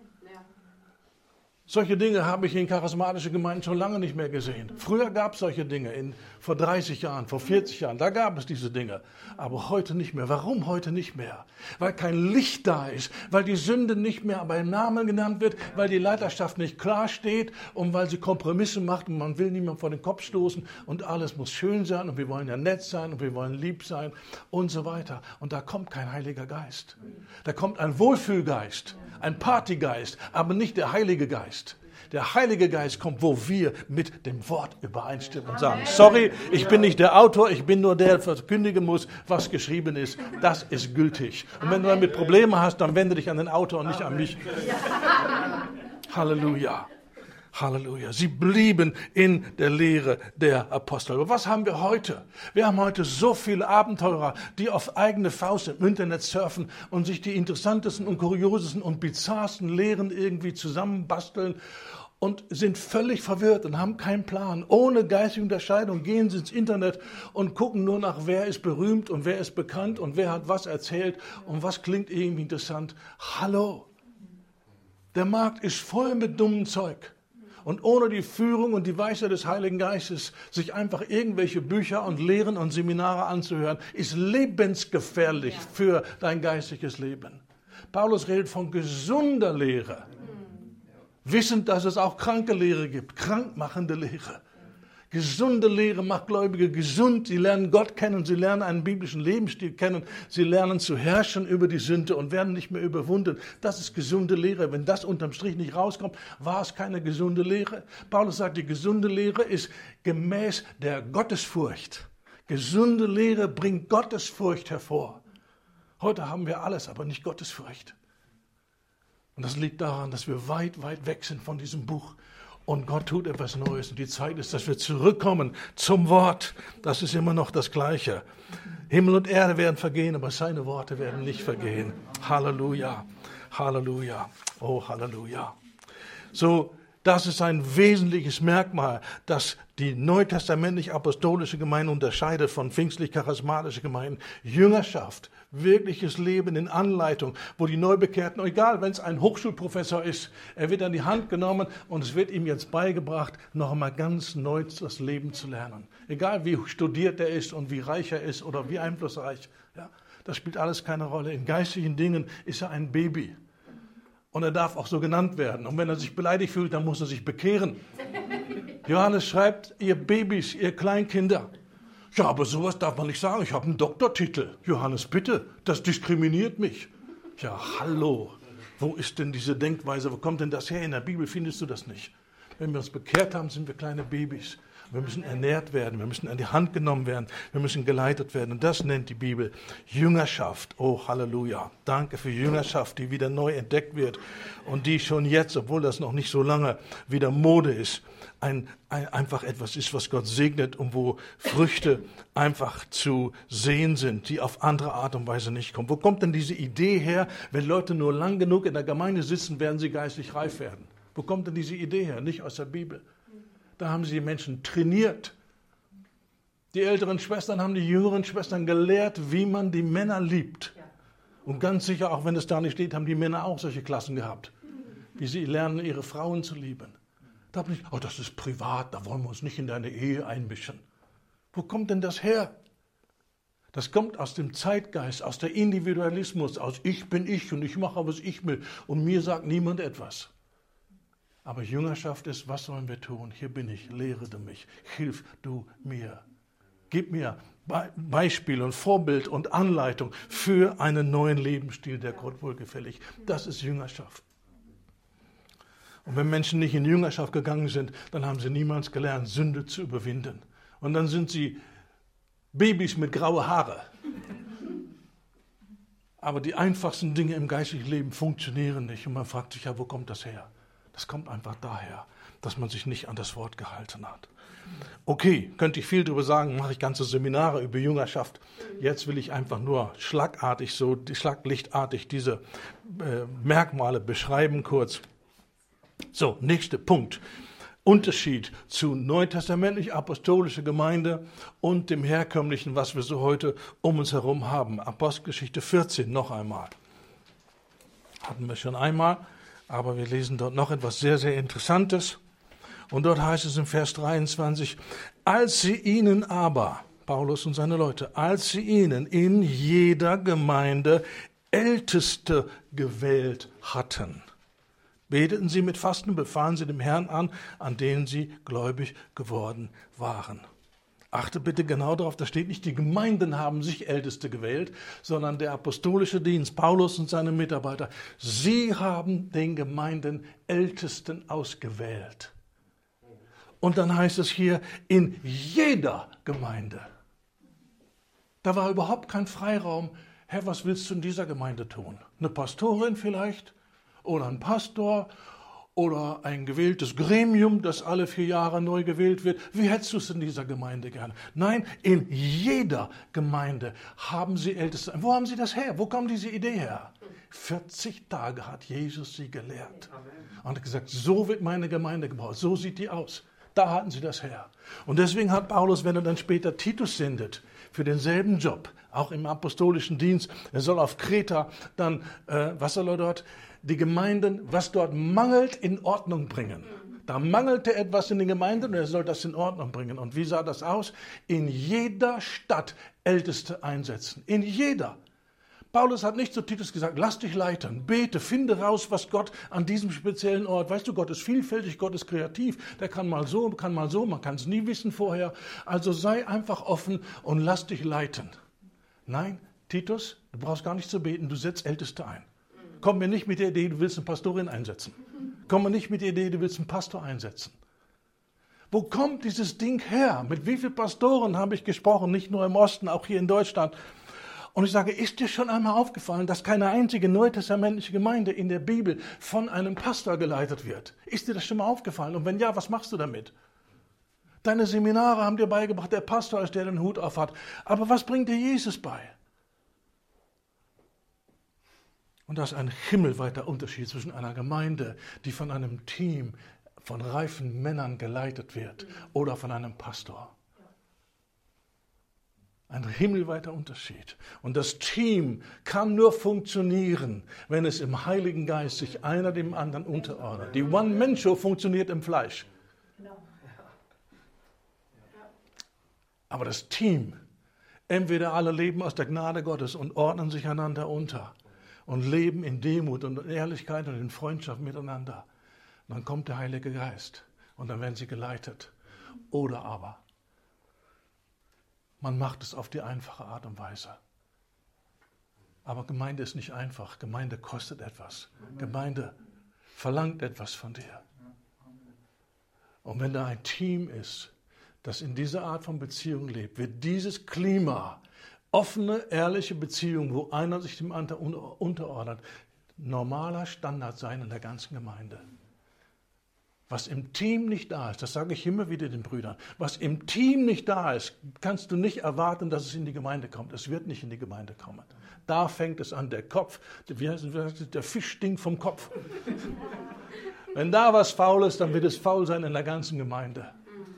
Speaker 1: Solche Dinge habe ich in charismatischen Gemeinden schon lange nicht mehr gesehen. Früher gab es solche Dinge, in, vor dreißig Jahren, vor vierzig Jahren, da gab es diese Dinge. Aber heute nicht mehr. Warum heute nicht mehr? Weil kein Licht da ist, weil die Sünde nicht mehr beim Namen genannt wird, weil die Leiterschaft nicht klar steht und weil sie Kompromisse macht und man will niemand vor den Kopf stoßen und alles muss schön sein und wir wollen ja nett sein und wir wollen lieb sein und so weiter. Und da kommt kein Heiliger Geist. Da kommt ein Wohlfühlgeist, ein Partygeist, aber nicht der Heilige Geist. Der Heilige Geist kommt, wo wir mit dem Wort übereinstimmen und sagen, sorry, ich bin nicht der Autor, ich bin nur der, der verkündigen muss, was geschrieben ist. Das ist gültig. Und wenn du damit Probleme hast, dann wende dich an den Autor und nicht an mich. Halleluja. Halleluja. Sie blieben in der Lehre der Apostel. Aber was haben wir heute? Wir haben heute so viele Abenteurer, die auf eigene Faust im Internet surfen und sich die interessantesten und kuriosesten und bizarrsten Lehren irgendwie zusammenbasteln und sind völlig verwirrt und haben keinen Plan. Ohne geistige Unterscheidung gehen sie ins Internet und gucken nur nach, wer ist berühmt und wer ist bekannt und wer hat was erzählt und was klingt irgendwie interessant. Hallo, der Markt ist voll mit dummem Zeug. Und ohne die Führung und die Weisheit des Heiligen Geistes, sich einfach irgendwelche Bücher und Lehren und Seminare anzuhören, ist lebensgefährlich ja. für dein geistiges Leben. Paulus redet von gesunder Lehre. Wissend, dass es auch kranke Lehre gibt, krankmachende Lehre. Gesunde Lehre macht Gläubige gesund. Sie lernen Gott kennen, sie lernen einen biblischen Lebensstil kennen. Sie lernen zu herrschen über die Sünde und werden nicht mehr überwunden. Das ist gesunde Lehre. Wenn das unterm Strich nicht rauskommt, war es keine gesunde Lehre. Paulus sagt, die gesunde Lehre ist gemäß der Gottesfurcht. Gesunde Lehre bringt Gottesfurcht hervor. Heute haben wir alles, aber nicht Gottesfurcht. Und das liegt daran, dass wir weit, weit weg sind von diesem Buch. Und Gott tut etwas Neues. Und die Zeit ist, dass wir zurückkommen zum Wort. Das ist immer noch das Gleiche. Himmel und Erde werden vergehen, aber seine Worte werden nicht vergehen. Halleluja. Halleluja. Oh, Halleluja. So, das ist ein wesentliches Merkmal, das die neutestamentlich-apostolische Gemeinde unterscheidet von pfingstlich-charismatischen Gemeinden. Jüngerschaft, wirkliches Leben in Anleitung, wo die Neubekehrten, egal wenn es ein Hochschulprofessor ist, er wird an die Hand genommen und es wird ihm jetzt beigebracht, noch einmal ganz neu das Leben zu lernen. Egal wie studiert er ist und wie reich er ist oder wie einflussreich, ja, das spielt alles keine Rolle. In geistlichen Dingen ist er ein Baby. Und er darf auch so genannt werden. Und wenn er sich beleidigt fühlt, dann muss er sich bekehren. Johannes schreibt, ihr Babys, ihr Kleinkinder. Ja, aber sowas darf man nicht sagen. Ich habe einen Doktortitel. Johannes, bitte, das diskriminiert mich. Ja, hallo. Wo ist denn diese Denkweise? Wo kommt denn das her? In der Bibel findest du das nicht. Wenn wir uns bekehrt haben, sind wir kleine Babys. Wir müssen ernährt werden, wir müssen an die Hand genommen werden, wir müssen geleitet werden. Und das nennt die Bibel Jüngerschaft. Oh, Halleluja. Danke für Jüngerschaft, die wieder neu entdeckt wird und die schon jetzt, obwohl das noch nicht so lange wieder Mode ist, ein, ein, einfach etwas ist, was Gott segnet und wo Früchte einfach zu sehen sind, die auf andere Art und Weise nicht kommen. Wo kommt denn diese Idee her, wenn Leute nur lang genug in der Gemeinde sitzen, werden sie geistlich reif werden? Wo kommt denn diese Idee her? Nicht aus der Bibel. Da haben sie die Menschen trainiert. Die älteren Schwestern haben die jüngeren Schwestern gelehrt, wie man die Männer liebt. Und ganz sicher, auch wenn es da nicht steht, haben die Männer auch solche Klassen gehabt. Wie sie lernen, ihre Frauen zu lieben. Da habe ich, oh, das ist privat, da wollen wir uns nicht in deine Ehe einmischen. Wo kommt denn das her? Das kommt aus dem Zeitgeist, aus der Individualismus, aus ich bin ich und ich mache, was ich will. Und mir sagt niemand etwas. Aber Jüngerschaft ist, was sollen wir tun? Hier bin ich, lehre du mich, hilf du mir. Gib mir Be- Beispiel und Vorbild und Anleitung für einen neuen Lebensstil, der Gott wohlgefällig. Das ist Jüngerschaft. Und wenn Menschen nicht in Jüngerschaft gegangen sind, dann haben sie niemals gelernt, Sünde zu überwinden. Und dann sind sie Babys mit grauen Haaren. Aber die einfachsten Dinge im geistlichen Leben funktionieren nicht. Und man fragt sich ja, wo kommt das her? Das kommt einfach daher, dass man sich nicht an das Wort gehalten hat. Okay, könnte ich viel darüber sagen, mache ich ganze Seminare über Jüngerschaft. Jetzt will ich einfach nur schlagartig, so schlaglichtartig diese äh, Merkmale beschreiben kurz. So, nächster Punkt. Unterschied zu neutestamentlich-apostolischer Gemeinde und dem herkömmlichen, was wir so heute um uns herum haben. Apostelgeschichte vierzehn noch einmal. Hatten wir schon einmal. Aber wir lesen dort noch etwas sehr, sehr Interessantes. Und dort heißt es im Vers dreiundzwanzig, als sie ihnen aber, Paulus und seine Leute, als sie ihnen in jeder Gemeinde Älteste gewählt hatten, beteten sie mit Fasten und befahlen sie dem Herrn an, an denen sie gläubig geworden waren. Achte bitte genau darauf, da steht nicht, die Gemeinden haben sich Älteste gewählt, sondern der apostolische Dienst, Paulus und seine Mitarbeiter, sie haben den Gemeinden Ältesten ausgewählt. Und dann heißt es hier, in jeder Gemeinde. Da war überhaupt kein Freiraum. Herr, was willst du in dieser Gemeinde tun? Eine Pastorin vielleicht? Oder ein Pastor? Oder ein gewähltes Gremium, das alle vier Jahre neu gewählt wird. Wie hättest du es in dieser Gemeinde gerne? Nein, in jeder Gemeinde haben sie Älteste. Wo haben sie das her? Wo kommt diese Idee her? vierzig Tage hat Jesus sie gelehrt. Und hat gesagt, so wird meine Gemeinde gebaut, so sieht die aus. Da hatten sie das her. Und deswegen hat Paulus, wenn er dann später Titus sendet, für denselben Job, auch im apostolischen Dienst, er soll auf Kreta dann, äh, was soll er dort, die Gemeinden, was dort mangelt, in Ordnung bringen. Da mangelte etwas in den Gemeinden und er soll das in Ordnung bringen. Und wie sah das aus? In jeder Stadt Älteste einsetzen. In jeder. Paulus hat nicht zu Titus gesagt, lass dich leiten, bete, finde raus, was Gott an diesem speziellen Ort, weißt du, Gott ist vielfältig, Gott ist kreativ, der kann mal so, kann mal so, man kann es nie wissen vorher. Also sei einfach offen und lass dich leiten. Nein, Titus, du brauchst gar nicht zu beten, du setzt Älteste ein. Komm mir nicht mit der Idee, du willst eine Pastorin einsetzen. Komm mir nicht mit der Idee, du willst einen Pastor einsetzen. Wo kommt dieses Ding her? Mit wie vielen Pastoren habe ich gesprochen, nicht nur im Osten, auch hier in Deutschland. Und ich sage, ist dir schon einmal aufgefallen, dass keine einzige neutestamentliche Gemeinde in der Bibel von einem Pastor geleitet wird? Ist dir das schon mal aufgefallen? Und wenn ja, was machst du damit? Deine Seminare haben dir beigebracht, der Pastor ist, der den Hut auf hat. Aber was bringt dir Jesus bei? Und das ist ein himmelweiter Unterschied zwischen einer Gemeinde, die von einem Team von reifen Männern geleitet wird, oder von einem Pastor. Ein himmelweiter Unterschied. Und das Team kann nur funktionieren, wenn es im Heiligen Geist sich einer dem anderen unterordnet. Die One-Man-Show funktioniert im Fleisch. Aber das Team, entweder alle leben aus der Gnade Gottes und ordnen sich einander unter und leben in Demut und in Ehrlichkeit und in Freundschaft miteinander. Und dann kommt der Heilige Geist und dann werden sie geleitet. Oder aber man macht es auf die einfache Art und Weise. Aber Gemeinde ist nicht einfach. Gemeinde kostet etwas. Gemeinde verlangt etwas von dir. Und wenn da ein Team ist, das in dieser Art von Beziehung lebt, wird dieses Klima, offene, ehrliche Beziehung, wo einer sich dem anderen unterordnet, normaler Standard sein in der ganzen Gemeinde. Was im Team nicht da ist, das sage ich immer wieder den Brüdern, was im Team nicht da ist, kannst du nicht erwarten, dass es in die Gemeinde kommt. Es wird nicht in die Gemeinde kommen. Da fängt es an, der Kopf, wie heißt es, der Fisch stinkt vom Kopf. Wenn da was faul ist, dann wird es faul sein in der ganzen Gemeinde.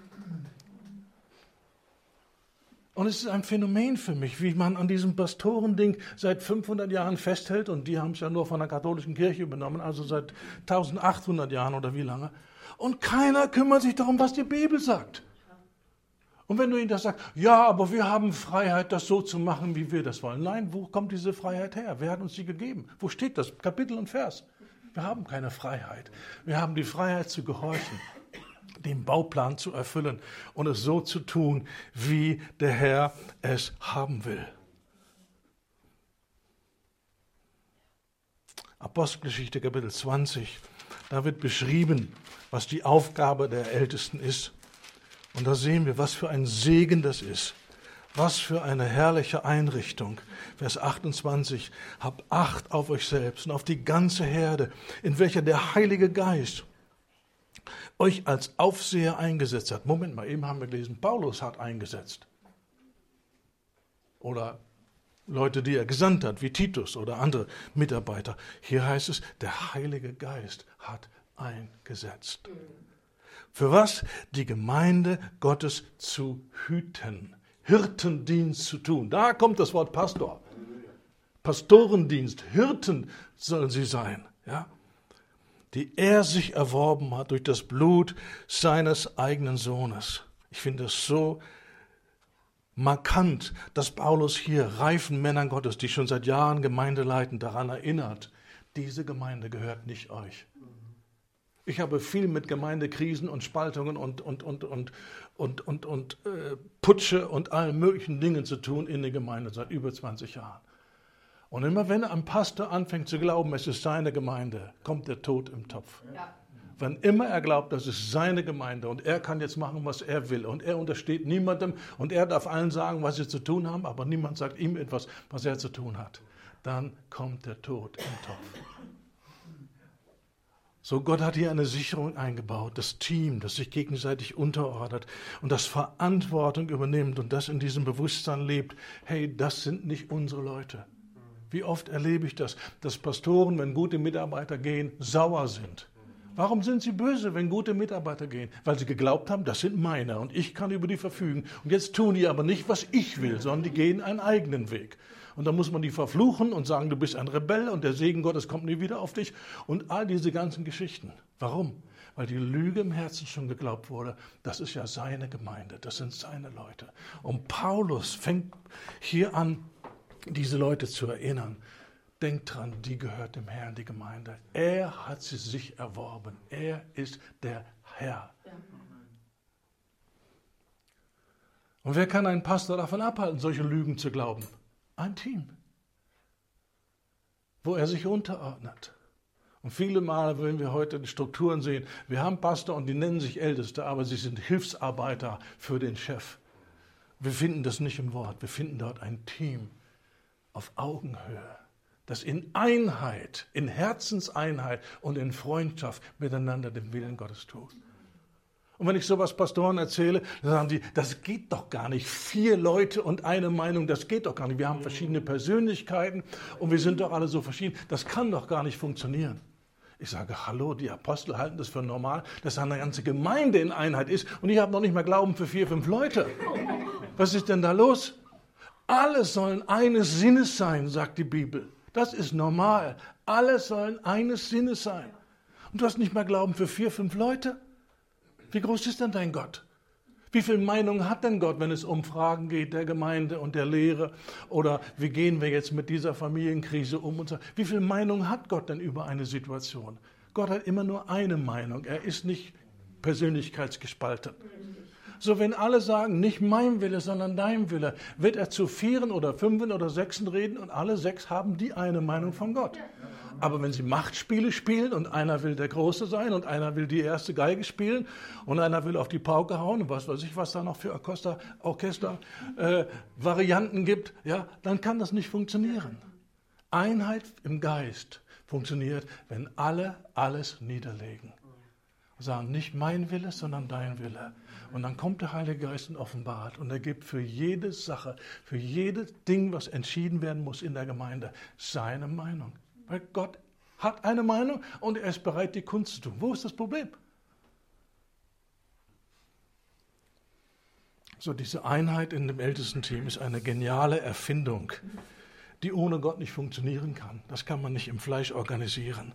Speaker 1: Und es ist ein Phänomen für mich, wie man an diesem Pastorending seit fünfhundert Jahren festhält, und die haben es ja nur von der katholischen Kirche übernommen, also seit eintausendachthundert Jahren oder wie lange. Und keiner kümmert sich darum, was die Bibel sagt. Und wenn du ihnen das sagst, ja, aber wir haben Freiheit, das so zu machen, wie wir das wollen. Nein, wo kommt diese Freiheit her? Wer hat uns die gegeben? Wo steht das? Kapitel und Vers. Wir haben keine Freiheit. Wir haben die Freiheit zu gehorchen, den Bauplan zu erfüllen und es so zu tun, wie der Herr es haben will. Apostelgeschichte Kapitel zwanzig, da wird beschrieben, was die Aufgabe der Ältesten ist. Und da sehen wir, was für ein Segen das ist. Was für eine herrliche Einrichtung. Vers achtundzwanzig, habt Acht auf euch selbst und auf die ganze Herde, in welcher der Heilige Geist euch als Aufseher eingesetzt hat. Moment mal, eben haben wir gelesen, Paulus hat eingesetzt. Oder Leute, die er gesandt hat, wie Titus oder andere Mitarbeiter. Hier heißt es, der Heilige Geist hat eingesetzt. Für was? Die Gemeinde Gottes zu hüten. Hirtendienst zu tun. Da kommt das Wort Pastor. Pastorendienst, Hirten sollen sie sein. Ja? Die er sich erworben hat durch das Blut seines eigenen Sohnes. Ich finde es so markant, dass Paulus hier reifen Männern Gottes, die schon seit Jahren Gemeinde leiten, daran erinnert, diese Gemeinde gehört nicht euch. Ich habe viel mit Gemeindekrisen und Spaltungen und, und, und, und, und, und, und äh, Putsche und allen möglichen Dingen zu tun in der Gemeinde seit über zwanzig Jahren. Und immer wenn ein Pastor anfängt zu glauben, es ist seine Gemeinde, kommt der Tod im Topf. Ja. Wenn immer er glaubt, das ist seine Gemeinde und er kann jetzt machen, was er will und er untersteht niemandem und er darf allen sagen, was sie zu tun haben, aber niemand sagt ihm etwas, was er zu tun hat, dann kommt der Tod im Topf. So, Gott hat hier eine Sicherung eingebaut, das Team, das sich gegenseitig unterordnet und das Verantwortung übernimmt und das in diesem Bewusstsein lebt, hey, das sind nicht unsere Leute. Wie oft erlebe ich das, dass Pastoren, wenn gute Mitarbeiter gehen, sauer sind. Warum sind sie böse, wenn gute Mitarbeiter gehen? Weil sie geglaubt haben, das sind meine und ich kann über die verfügen. Und jetzt tun die aber nicht, was ich will, sondern die gehen einen eigenen Weg. Und dann muss man die verfluchen und sagen, du bist ein Rebell und der Segen Gottes kommt nie wieder auf dich. Und all diese ganzen Geschichten. Warum? Weil die Lüge im Herzen schon geglaubt wurde, das ist ja seine Gemeinde, das sind seine Leute. Und Paulus fängt hier an, diese Leute zu erinnern. Denkt dran, die gehört dem Herrn, die Gemeinde. Er hat sie sich erworben. Er ist der Herr. Und wer kann einen Pastor davon abhalten, solche Lügen zu glauben? Ein Team, wo er sich unterordnet. Und viele Male, wenn wir heute die Strukturen sehen, wir haben Pastor und die nennen sich Älteste, aber sie sind Hilfsarbeiter für den Chef. Wir finden das nicht im Wort, wir finden dort ein Team auf Augenhöhe, das in Einheit, in Herzenseinheit und in Freundschaft miteinander den Willen Gottes tut. Und wenn ich sowas Pastoren erzähle, dann sagen die, das geht doch gar nicht. Vier Leute und eine Meinung, das geht doch gar nicht. Wir haben verschiedene Persönlichkeiten und wir sind doch alle so verschieden. Das kann doch gar nicht funktionieren. Ich sage, hallo, die Apostel halten das für normal, dass eine ganze Gemeinde in Einheit ist und ich habe noch nicht mal Glauben für vier, fünf Leute. Was ist denn da los? Alle sollen eines Sinnes sein, sagt die Bibel. Das ist normal. Alle sollen eines Sinnes sein. Und du hast nicht mal Glauben für vier, fünf Leute? Wie groß ist denn dein Gott? Wie viel Meinung hat denn Gott, wenn es um Fragen geht der Gemeinde und der Lehre? Oder wie gehen wir jetzt mit dieser Familienkrise um? Und so? Wie viel Meinung hat Gott denn über eine Situation? Gott hat immer nur eine Meinung. Er ist nicht persönlichkeitsgespalten. So, wenn alle sagen, nicht mein Wille, sondern dein Wille, wird er zu Vieren oder Fünfen oder Sechsen reden und alle sechs haben die eine Meinung von Gott. Aber wenn sie Machtspiele spielen und einer will der Große sein und einer will die erste Geige spielen und einer will auf die Pauke hauen und was weiß ich, was da noch für Orchester, Orchester äh, Varianten gibt, ja, dann kann das nicht funktionieren. Einheit im Geist funktioniert, wenn alle alles niederlegen. Sagen, nicht mein Wille, sondern dein Wille. Und dann kommt der Heilige Geist und offenbart und er gibt für jede Sache, für jedes Ding, was entschieden werden muss in der Gemeinde, seine Meinung. Weil Gott hat eine Meinung und er ist bereit, die Kunst zu tun. Wo ist das Problem? So, diese Einheit in dem Ältestenteam ist eine geniale Erfindung, die ohne Gott nicht funktionieren kann. Das kann man nicht im Fleisch organisieren.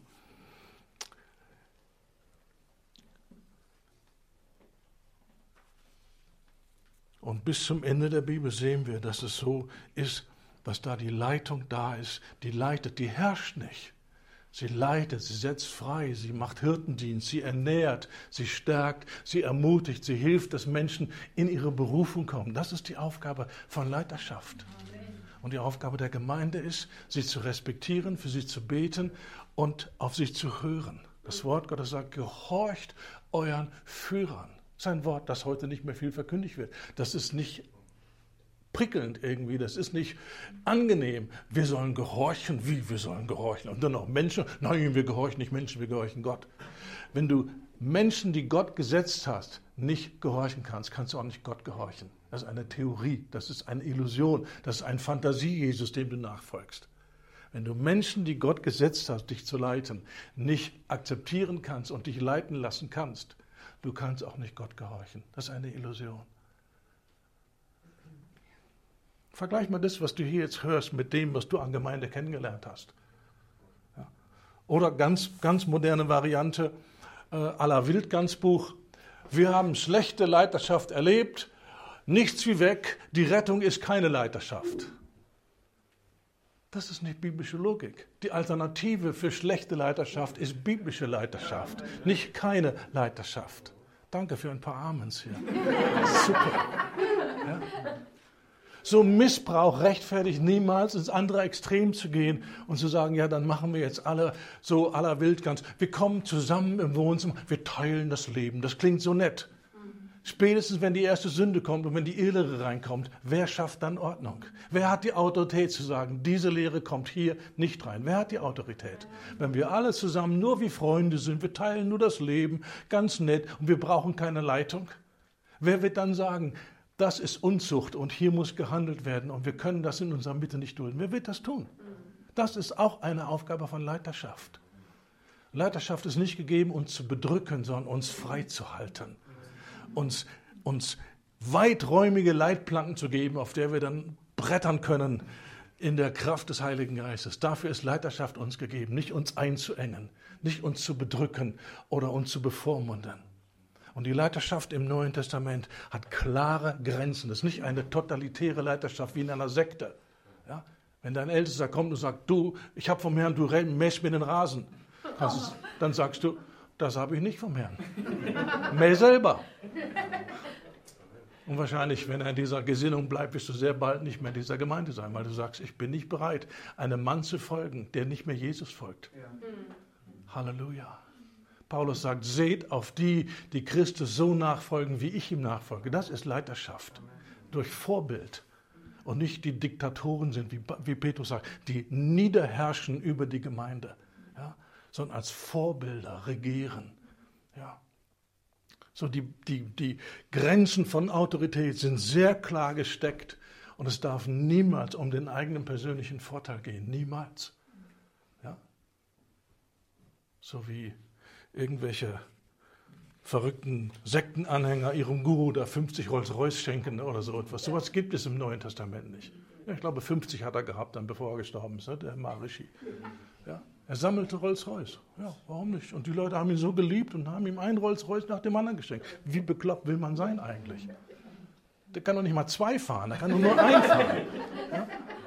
Speaker 1: Und bis zum Ende der Bibel sehen wir, dass es so ist, dass da die Leitung da ist, die leitet, die herrscht nicht. Sie leitet, sie setzt frei, sie macht Hirtendienst, sie ernährt, sie stärkt, sie ermutigt, sie hilft, dass Menschen in ihre Berufung kommen. Das ist die Aufgabe von Leiterschaft. Und die Aufgabe der Gemeinde ist, sie zu respektieren, für sie zu beten und auf sie zu hören. Das Wort Gottes sagt, gehorcht euren Führern. Das ist ein Wort, das heute nicht mehr viel verkündigt wird. Das ist nicht prickelnd irgendwie, das ist nicht angenehm. Wir sollen gehorchen. Wie? Wir sollen gehorchen. Und dann noch Menschen. Nein, wir gehorchen nicht Menschen, wir gehorchen Gott. Wenn du Menschen, die Gott gesetzt hast, nicht gehorchen kannst, kannst du auch nicht Gott gehorchen. Das ist eine Theorie, das ist eine Illusion, das ist ein Fantasie-Jesus, dem du nachfolgst. Wenn du Menschen, die Gott gesetzt hat, dich zu leiten, nicht akzeptieren kannst und dich leiten lassen kannst, du kannst auch nicht Gott gehorchen. Das ist eine Illusion. Vergleich mal das, was du hier jetzt hörst, mit dem, was du an Gemeinde kennengelernt hast. Ja. Oder ganz, ganz moderne Variante äh, à la Wildgansbuch. Wir haben schlechte Leiterschaft erlebt, nichts wie weg, die Rettung ist keine Leiterschaft. Das ist nicht biblische Logik. Die Alternative für schlechte Leiterschaft ist biblische Leiterschaft, nicht keine Leiterschaft. Danke für ein paar Amens hier. Super. Ja. So Missbrauch rechtfertigt niemals, ins andere Extrem zu gehen und zu sagen, ja, dann machen wir jetzt alle so à la Wildgans. Wir kommen zusammen im Wohnzimmer, wir teilen das Leben. Das klingt so nett. Spätestens, wenn die erste Sünde kommt und wenn die Irrlehre reinkommt, wer schafft dann Ordnung? Wer hat die Autorität zu sagen, diese Lehre kommt hier nicht rein? Wer hat die Autorität? Wenn wir alle zusammen nur wie Freunde sind, wir teilen nur das Leben, ganz nett und wir brauchen keine Leitung. Wer wird dann sagen, das ist Unzucht und hier muss gehandelt werden und wir können das in unserer Mitte nicht dulden? Wer wird das tun? Das ist auch eine Aufgabe von Leiterschaft. Leiterschaft ist nicht gegeben, uns zu bedrücken, sondern uns frei zu halten. Uns, uns weiträumige Leitplanken zu geben, auf der wir dann brettern können in der Kraft des Heiligen Geistes. Dafür ist Leiterschaft uns gegeben, nicht uns einzuengen, nicht uns zu bedrücken oder uns zu bevormunden. Und die Leiterschaft im Neuen Testament hat klare Grenzen. Das ist nicht eine totalitäre Leiterschaft wie in einer Sekte. Ja? Wenn dein Ältester kommt und sagt, du, ich habe vom Herrn, du mähst mir den Rasen. Ist, dann sagst du, das habe ich nicht vom Herrn. Mäh selber. Und wahrscheinlich, wenn er in dieser Gesinnung bleibt, wirst du sehr bald nicht mehr in dieser Gemeinde sein, weil du sagst, ich bin nicht bereit, einem Mann zu folgen, der nicht mehr Jesus folgt. Ja. Halleluja. Paulus sagt, seht auf die, die Christus so nachfolgen, wie ich ihm nachfolge. Das ist Leiterschaft. Amen. Durch Vorbild. Und nicht die Diktatoren sind, wie, wie Petrus sagt, die niederherrschen über die Gemeinde. Ja, sondern als Vorbilder regieren. Ja. So die, die, die Grenzen von Autorität sind sehr klar gesteckt und es darf niemals um den eigenen persönlichen Vorteil gehen. Niemals. Ja. So wie irgendwelche verrückten Sektenanhänger ihrem Guru da fünfzig Rolls-Royce schenken oder so etwas. So etwas gibt es im Neuen Testament nicht. Ja, ich glaube, fünfzig hat er gehabt, dann bevor er gestorben ist, der Maharishi. Ja. Er sammelte Rolls-Royce. Ja, warum nicht? Und die Leute haben ihn so geliebt und haben ihm ein Rolls-Royce nach dem anderen geschenkt. Wie bekloppt will man sein eigentlich? Der kann doch nicht mal zwei fahren, der kann doch nur einen fahren. Ja?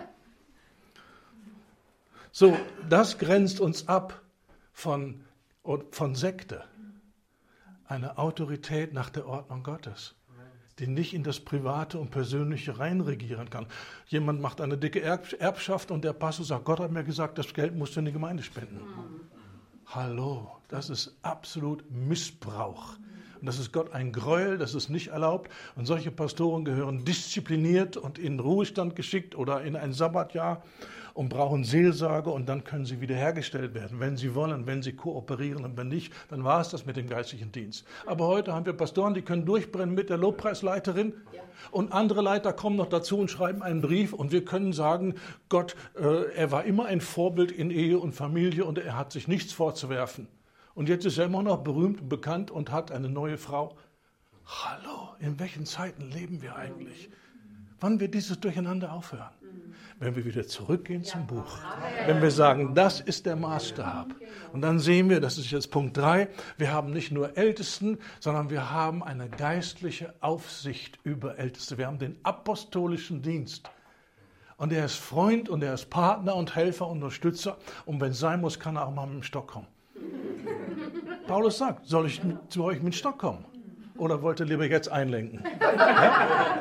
Speaker 1: So, das grenzt uns ab von, von Sekte. Eine Autorität nach der Ordnung Gottes, die nicht in das Private und Persönliche reinregieren kann. Jemand macht eine dicke Erbschaft und der Pastor sagt, Gott hat mir gesagt, das Geld musst du in die Gemeinde spenden. Mhm. Hallo, das ist absolut Missbrauch. Und das ist Gott ein Gräuel, das ist nicht erlaubt. Und solche Pastoren gehören diszipliniert und in Ruhestand geschickt oder in ein Sabbatjahr und brauchen Seelsorge und dann können sie wiederhergestellt werden, wenn sie wollen, wenn sie kooperieren und wenn nicht, dann war es das mit dem geistlichen Dienst. Aber heute haben wir Pastoren, die können durchbrennen mit der Lobpreisleiterin und andere Leiter kommen noch dazu und schreiben einen Brief und wir können sagen, Gott, äh, er war immer ein Vorbild in Ehe und Familie und er hat sich nichts vorzuwerfen. Und jetzt ist er immer noch berühmt und bekannt und hat eine neue Frau. Hallo, in welchen Zeiten leben wir eigentlich? Wann wird dieses Durcheinander aufhören? Wenn wir wieder zurückgehen zum Buch. Wenn wir sagen, das ist der Maßstab. Und dann sehen wir, das ist jetzt Punkt drei, wir haben nicht nur Ältesten, sondern wir haben eine geistliche Aufsicht über Älteste. Wir haben den apostolischen Dienst. Und er ist Freund und er ist Partner und Helfer und Unterstützer. Und wenn es sein muss, kann er auch mal mit dem Stock kommen. Paulus sagt, soll ich mit, zu euch mit dem Stock kommen? Oder wollt ihr lieber jetzt einlenken? Ja?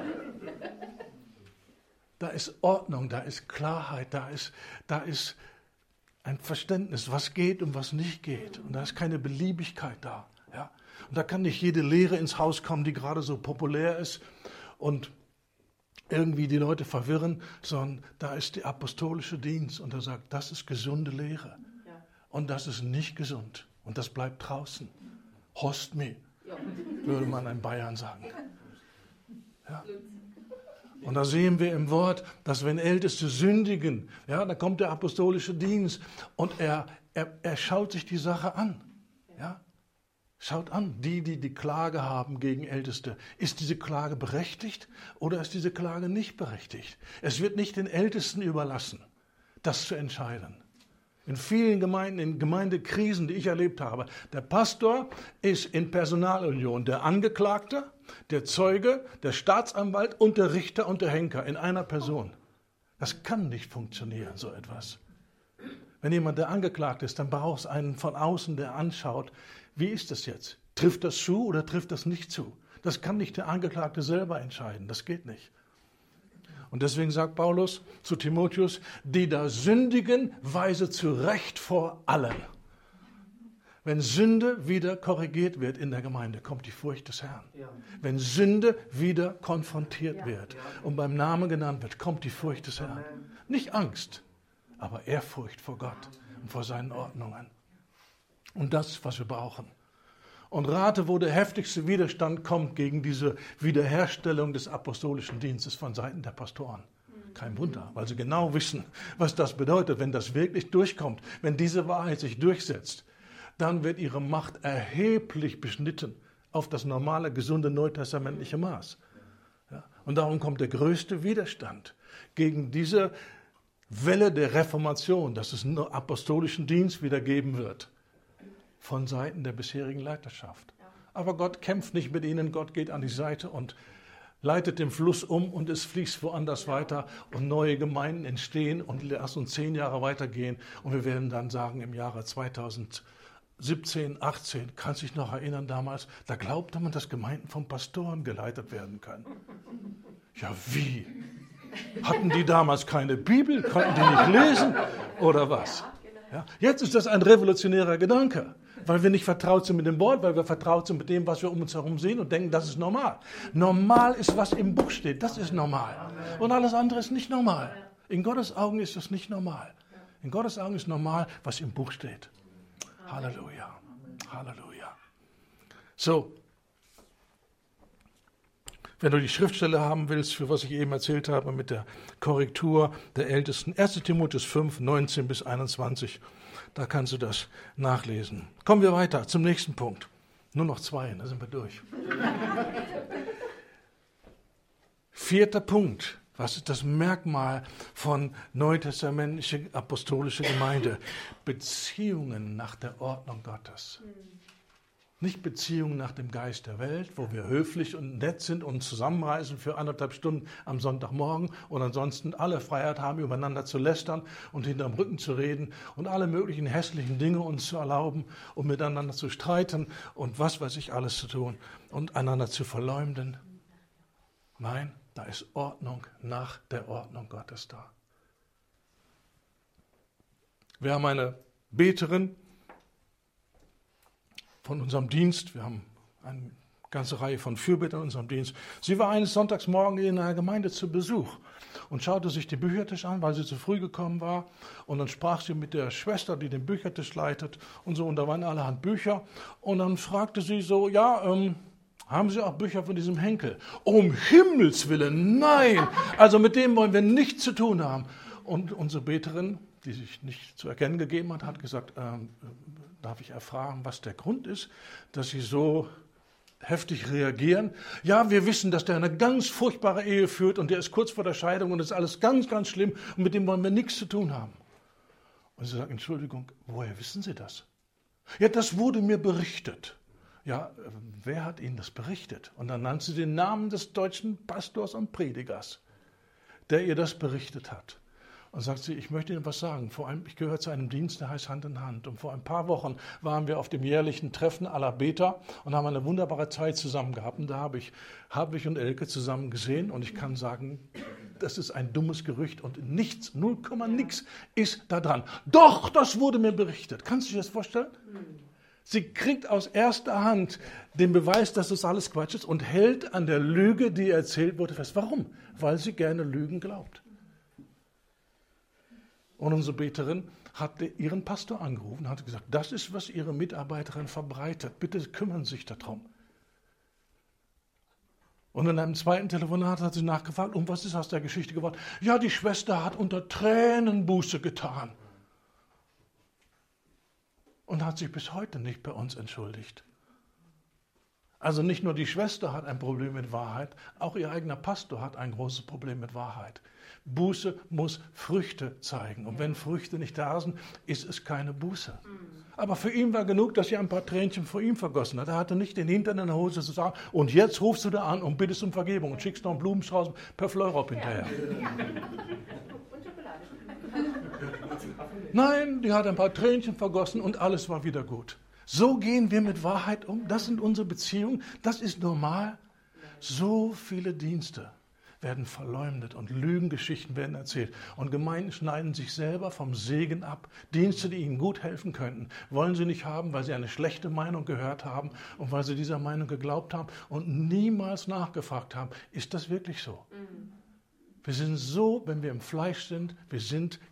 Speaker 1: Da ist Ordnung, da ist Klarheit, da ist, da ist ein Verständnis, was geht und was nicht geht. Und da ist keine Beliebigkeit da. Ja? Und da kann nicht jede Lehre ins Haus kommen, die gerade so populär ist und irgendwie die Leute verwirren, sondern da ist der apostolische Dienst und er sagt, das ist gesunde Lehre. Und das ist nicht gesund. Und das bleibt draußen. Host me, würde man in Bayern sagen. Ja. Und da sehen wir im Wort, dass wenn Älteste sündigen, ja, dann kommt der apostolische Dienst und er, er, er schaut sich die Sache an. Ja. Schaut an, die, die die Klage haben gegen Älteste. Ist diese Klage berechtigt oder ist diese Klage nicht berechtigt? Es wird nicht den Ältesten überlassen, das zu entscheiden. In vielen Gemeinden, in Gemeindekrisen, die ich erlebt habe, der Pastor ist in Personalunion der Angeklagte, der Zeuge, der Staatsanwalt und der Richter und der Henker in einer Person. Das kann nicht funktionieren, so etwas. Wenn jemand der Angeklagte ist, dann braucht es einen von außen, der anschaut, wie ist das jetzt? Trifft das zu oder trifft das nicht zu? Das kann nicht der Angeklagte selber entscheiden, das geht nicht. Und deswegen sagt Paulus zu Timotheus, die da sündigen, weise zurecht vor allen. Wenn Sünde wieder korrigiert wird in der Gemeinde, kommt die Furcht des Herrn. Ja. Wenn Sünde wieder konfrontiert ja. wird und beim Namen genannt wird, kommt die Furcht des Herrn. Amen. Nicht Angst, aber Ehrfurcht vor Gott und vor seinen Ordnungen. Und das, was wir brauchen. Und rate, wo der heftigste Widerstand kommt gegen diese Wiederherstellung des apostolischen Dienstes von Seiten der Pastoren. Kein Wunder, weil sie genau wissen, was das bedeutet, wenn das wirklich durchkommt, wenn diese Wahrheit sich durchsetzt, dann wird ihre Macht erheblich beschnitten auf das normale, gesunde neutestamentliche Maß. Ja, und darum kommt der größte Widerstand gegen diese Welle der Reformation, dass es einen apostolischen Dienst wieder geben wird, von Seiten der bisherigen Leiterschaft. Aber Gott kämpft nicht mit ihnen, Gott geht an die Seite und leitet den Fluss um und es fließt woanders weiter und neue Gemeinden entstehen und lass uns zehn Jahre weitergehen und wir werden dann sagen im Jahre zweitausendsiebzehn, achtzehn, kannst du dich noch erinnern damals, da glaubte man, dass Gemeinden von Pastoren geleitet werden können. Ja, wie? Hatten die damals keine Bibel? Konnten die nicht lesen? Oder was? Ja, jetzt ist das ein revolutionärer Gedanke. Weil wir nicht vertraut sind mit dem Wort, weil wir vertraut sind mit dem, was wir um uns herum sehen und denken, das ist normal. Normal ist, was im Buch steht. Das ist normal. Und alles andere ist nicht normal. In Gottes Augen ist das nicht normal. In Gottes Augen ist normal, was im Buch steht. Halleluja. Halleluja. So. Wenn du die Schriftstelle haben willst, für was ich eben erzählt habe, mit der Korrektur der Ältesten, erster Timotheus fünf, neunzehn bis einundzwanzig, da kannst du das nachlesen. Kommen wir weiter zum nächsten Punkt. Nur noch zwei, da sind wir durch. Vierter Punkt. Was ist das Merkmal von neutestamentlicher apostolischer Gemeinde? Beziehungen nach der Ordnung Gottes. Nicht Beziehungen nach dem Geist der Welt, wo wir höflich und nett sind und zusammenreisen für anderthalb Stunden am Sonntagmorgen und ansonsten alle Freiheit haben, übereinander zu lästern und hinterm Rücken zu reden und alle möglichen hässlichen Dinge uns zu erlauben und miteinander zu streiten und was weiß ich alles zu tun und einander zu verleumden. Nein, da ist Ordnung nach der Ordnung Gottes da. Wir haben eine Beterin von unserem Dienst. Wir haben eine ganze Reihe von Fürbetern in unserem Dienst. Sie war eines Sonntagsmorgens in einer Gemeinde zu Besuch und schaute sich den Büchertisch an, weil sie zu früh gekommen war. Und dann sprach sie mit der Schwester, die den Büchertisch leitet und so. Und da waren allerhand Bücher. Und dann fragte sie so, ja, ähm, haben Sie auch Bücher von diesem Henkel? Um Himmels Willen, nein! Also mit dem wollen wir nichts zu tun haben. Und unsere Beterin, die sich nicht zu erkennen gegeben hat, hat gesagt, ähm, darf ich erfragen, was der Grund ist, dass Sie so heftig reagieren? Ja, wir wissen, dass der eine ganz furchtbare Ehe führt und der ist kurz vor der Scheidung und das ist alles ganz, ganz schlimm und mit dem wollen wir nichts zu tun haben. Und sie sagt, Entschuldigung, woher wissen Sie das? Ja, das wurde mir berichtet. Ja, wer hat Ihnen das berichtet? Und dann nannte sie den Namen des deutschen Pastors und Predigers, der ihr das berichtet hat. Und sagt sie, ich möchte Ihnen was sagen. Vor allem, ich gehöre zu einem Dienst, der heißt Hand in Hand. Und vor ein paar Wochen waren wir auf dem jährlichen Treffen aller Beter und haben eine wunderbare Zeit zusammen gehabt. Und da habe ich Hartwig und Elke zusammen gesehen. Und ich kann sagen, das ist ein dummes Gerücht und nichts, null Komma nix ist da dran. Doch, das wurde mir berichtet. Kannst du dir das vorstellen? Sie kriegt aus erster Hand den Beweis, dass das alles Quatsch ist und hält an der Lüge, die erzählt wurde, fest. Warum? Weil sie gerne Lügen glaubt. Und unsere Beterin hat ihren Pastor angerufen und hat gesagt, das ist, was ihre Mitarbeiterin verbreitet. Bitte kümmern Sie sich darum. Und in einem zweiten Telefonat hat sie nachgefragt, um was ist aus der Geschichte geworden? Ja, die Schwester hat unter Tränen Buße getan. Und hat sich bis heute nicht bei uns entschuldigt. Also nicht nur die Schwester hat ein Problem mit Wahrheit, auch ihr eigener Pastor hat ein großes Problem mit Wahrheit. Buße muss Früchte zeigen. Und wenn Früchte nicht da sind, ist es keine Buße. Aber für ihn war genug, dass sie ein paar Tränchen vor ihm vergossen hat. Er hatte nicht den Hintern in der Hose zu sagen, und jetzt rufst du da an und bittest um Vergebung und schickst noch einen Blumenstrauß per Fleurop hinterher. Nein, die hat ein paar Tränchen vergossen und alles war wieder gut. So gehen wir mit Wahrheit um. Das sind unsere Beziehungen. Das ist normal. So viele Dienste werden verleumdet und Lügengeschichten werden erzählt. Und Gemeinden schneiden sich selber vom Segen ab. Dienste, die ihnen gut helfen könnten, wollen sie nicht haben, weil sie eine schlechte Meinung gehört haben und weil sie dieser Meinung geglaubt haben und niemals nachgefragt haben, ist das wirklich so? Mhm. Wir sind so, wenn wir im Fleisch sind, wir sind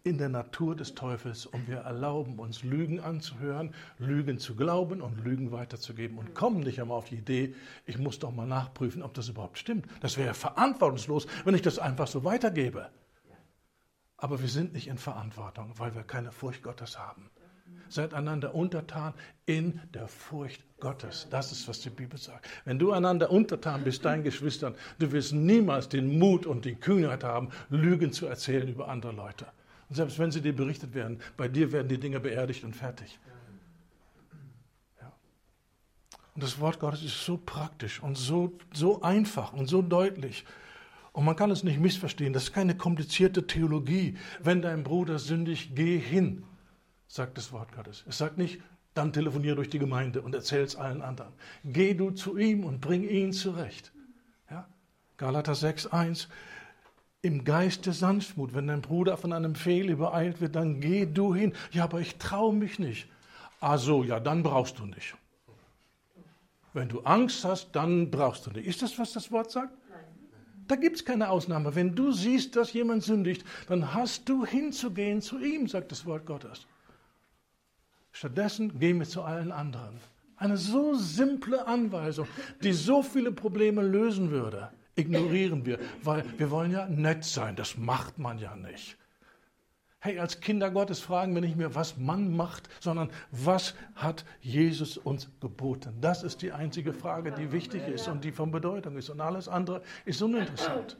Speaker 1: in der Natur des Teufels und wir erlauben uns, Lügen anzuhören, Lügen zu glauben und Lügen weiterzugeben und kommen nicht einmal auf die Idee, ich muss doch mal nachprüfen, ob das überhaupt stimmt. Das wäre verantwortungslos, wenn ich das einfach so weitergebe. Aber wir sind nicht in Verantwortung, weil wir keine Furcht Gottes haben. Seid einander untertan in der Furcht Gottes. Das ist, was die Bibel sagt. Wenn du einander untertan bist, deinen Geschwistern, du wirst niemals den Mut und die Kühnheit haben, Lügen zu erzählen über andere Leute. Und selbst wenn sie dir berichtet werden, bei dir werden die Dinge beerdigt und fertig. Ja. Und das Wort Gottes ist so praktisch und so, so einfach und so deutlich. Und man kann es nicht missverstehen. Das ist keine komplizierte Theologie. Wenn dein Bruder sündigt, geh hin, sagt das Wort Gottes. Es sagt nicht, dann telefoniere durch die Gemeinde und erzähl es allen anderen. Geh du zu ihm und bring ihn zurecht. Ja? Galater sechs, eins. Im Geist der Sanftmut, wenn dein Bruder von einem Fehl übereilt wird, dann geh du hin. Ja, aber ich traue mich nicht. Ah so, ja, dann brauchst du nicht. Wenn du Angst hast, dann brauchst du nicht. Ist das, was das Wort sagt? Nein. Da gibt es keine Ausnahme. Wenn du siehst, dass jemand sündigt, dann hast du hinzugehen zu ihm, sagt das Wort Gottes. Stattdessen gehen wir zu allen anderen. Eine so simple Anweisung, die so viele Probleme lösen würde, ignorieren wir, weil wir wollen ja nett sein. Das macht man ja nicht. Hey, als Kinder Gottes fragen wir nicht mehr, was man macht, sondern was hat Jesus uns geboten? Das ist die einzige Frage, die wichtig ist und die von Bedeutung ist. Und alles andere ist uninteressant.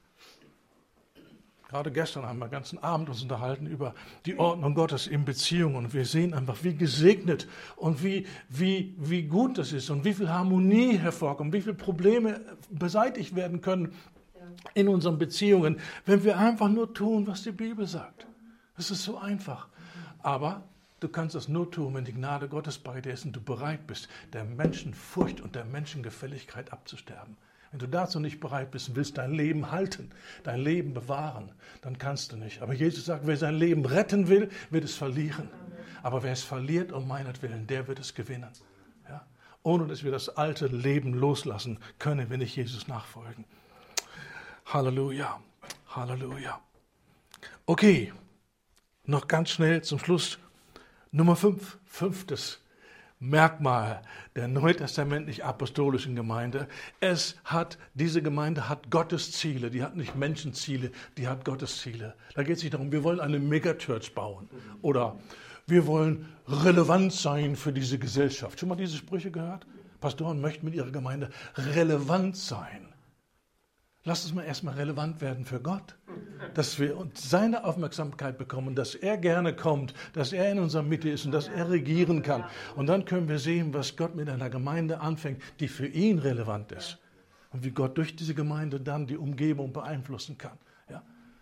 Speaker 1: Gerade gestern haben wir den ganzen Abend uns unterhalten über die Ordnung Gottes in Beziehungen. Und wir sehen einfach, wie gesegnet und wie, wie, wie gut das ist und wie viel Harmonie hervorkommt, wie viele Probleme beseitigt werden können in unseren Beziehungen, wenn wir einfach nur tun, was die Bibel sagt. Das ist so einfach. Aber du kannst das nur tun, wenn die Gnade Gottes bei dir ist und du bereit bist, der Menschenfurcht und der Menschengefälligkeit abzusterben. Wenn du dazu nicht bereit bist und willst dein Leben halten, dein Leben bewahren, dann kannst du nicht. Aber Jesus sagt, wer sein Leben retten will, wird es verlieren. Aber wer es verliert um meinetwillen, der wird es gewinnen. Ja? Ohne dass wir das alte Leben loslassen, können wir nicht Jesus nachfolgen. Halleluja, Halleluja. Okay, noch ganz schnell zum Schluss. Nummer fünf, fünftes Merkmal der neutestamentlich-apostolischen Gemeinde. Es hat, diese Gemeinde hat Gottes Ziele, die hat nicht Menschenziele, die hat Gottes Ziele. Da geht es nicht darum, wir wollen eine Megachurch bauen oder wir wollen relevant sein für diese Gesellschaft. Schon mal diese Sprüche gehört? Pastoren möchten mit ihrer Gemeinde relevant sein. Lass uns mal erstmal relevant werden für Gott, dass wir seine Aufmerksamkeit bekommen, dass er gerne kommt, dass er in unserer Mitte ist und dass er regieren kann. Und dann können wir sehen, was Gott mit einer Gemeinde anfängt, die für ihn relevant ist. Und wie Gott durch diese Gemeinde dann die Umgebung beeinflussen kann. Ja?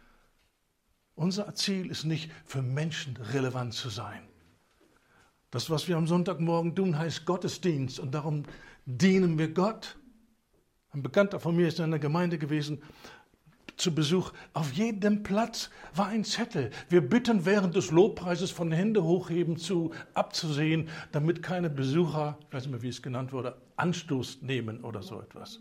Speaker 1: Unser Ziel ist nicht, für Menschen relevant zu sein. Das, was wir am Sonntagmorgen tun, heißt Gottesdienst und darum dienen wir Gott. Ein Bekannter von mir ist in einer Gemeinde gewesen, zu Besuch. Auf jedem Platz war ein Zettel. Wir bitten während des Lobpreises von Hände hochheben zu abzusehen, damit keine Besucher, ich weiß nicht mehr, wie es genannt wurde, Anstoß nehmen oder so etwas.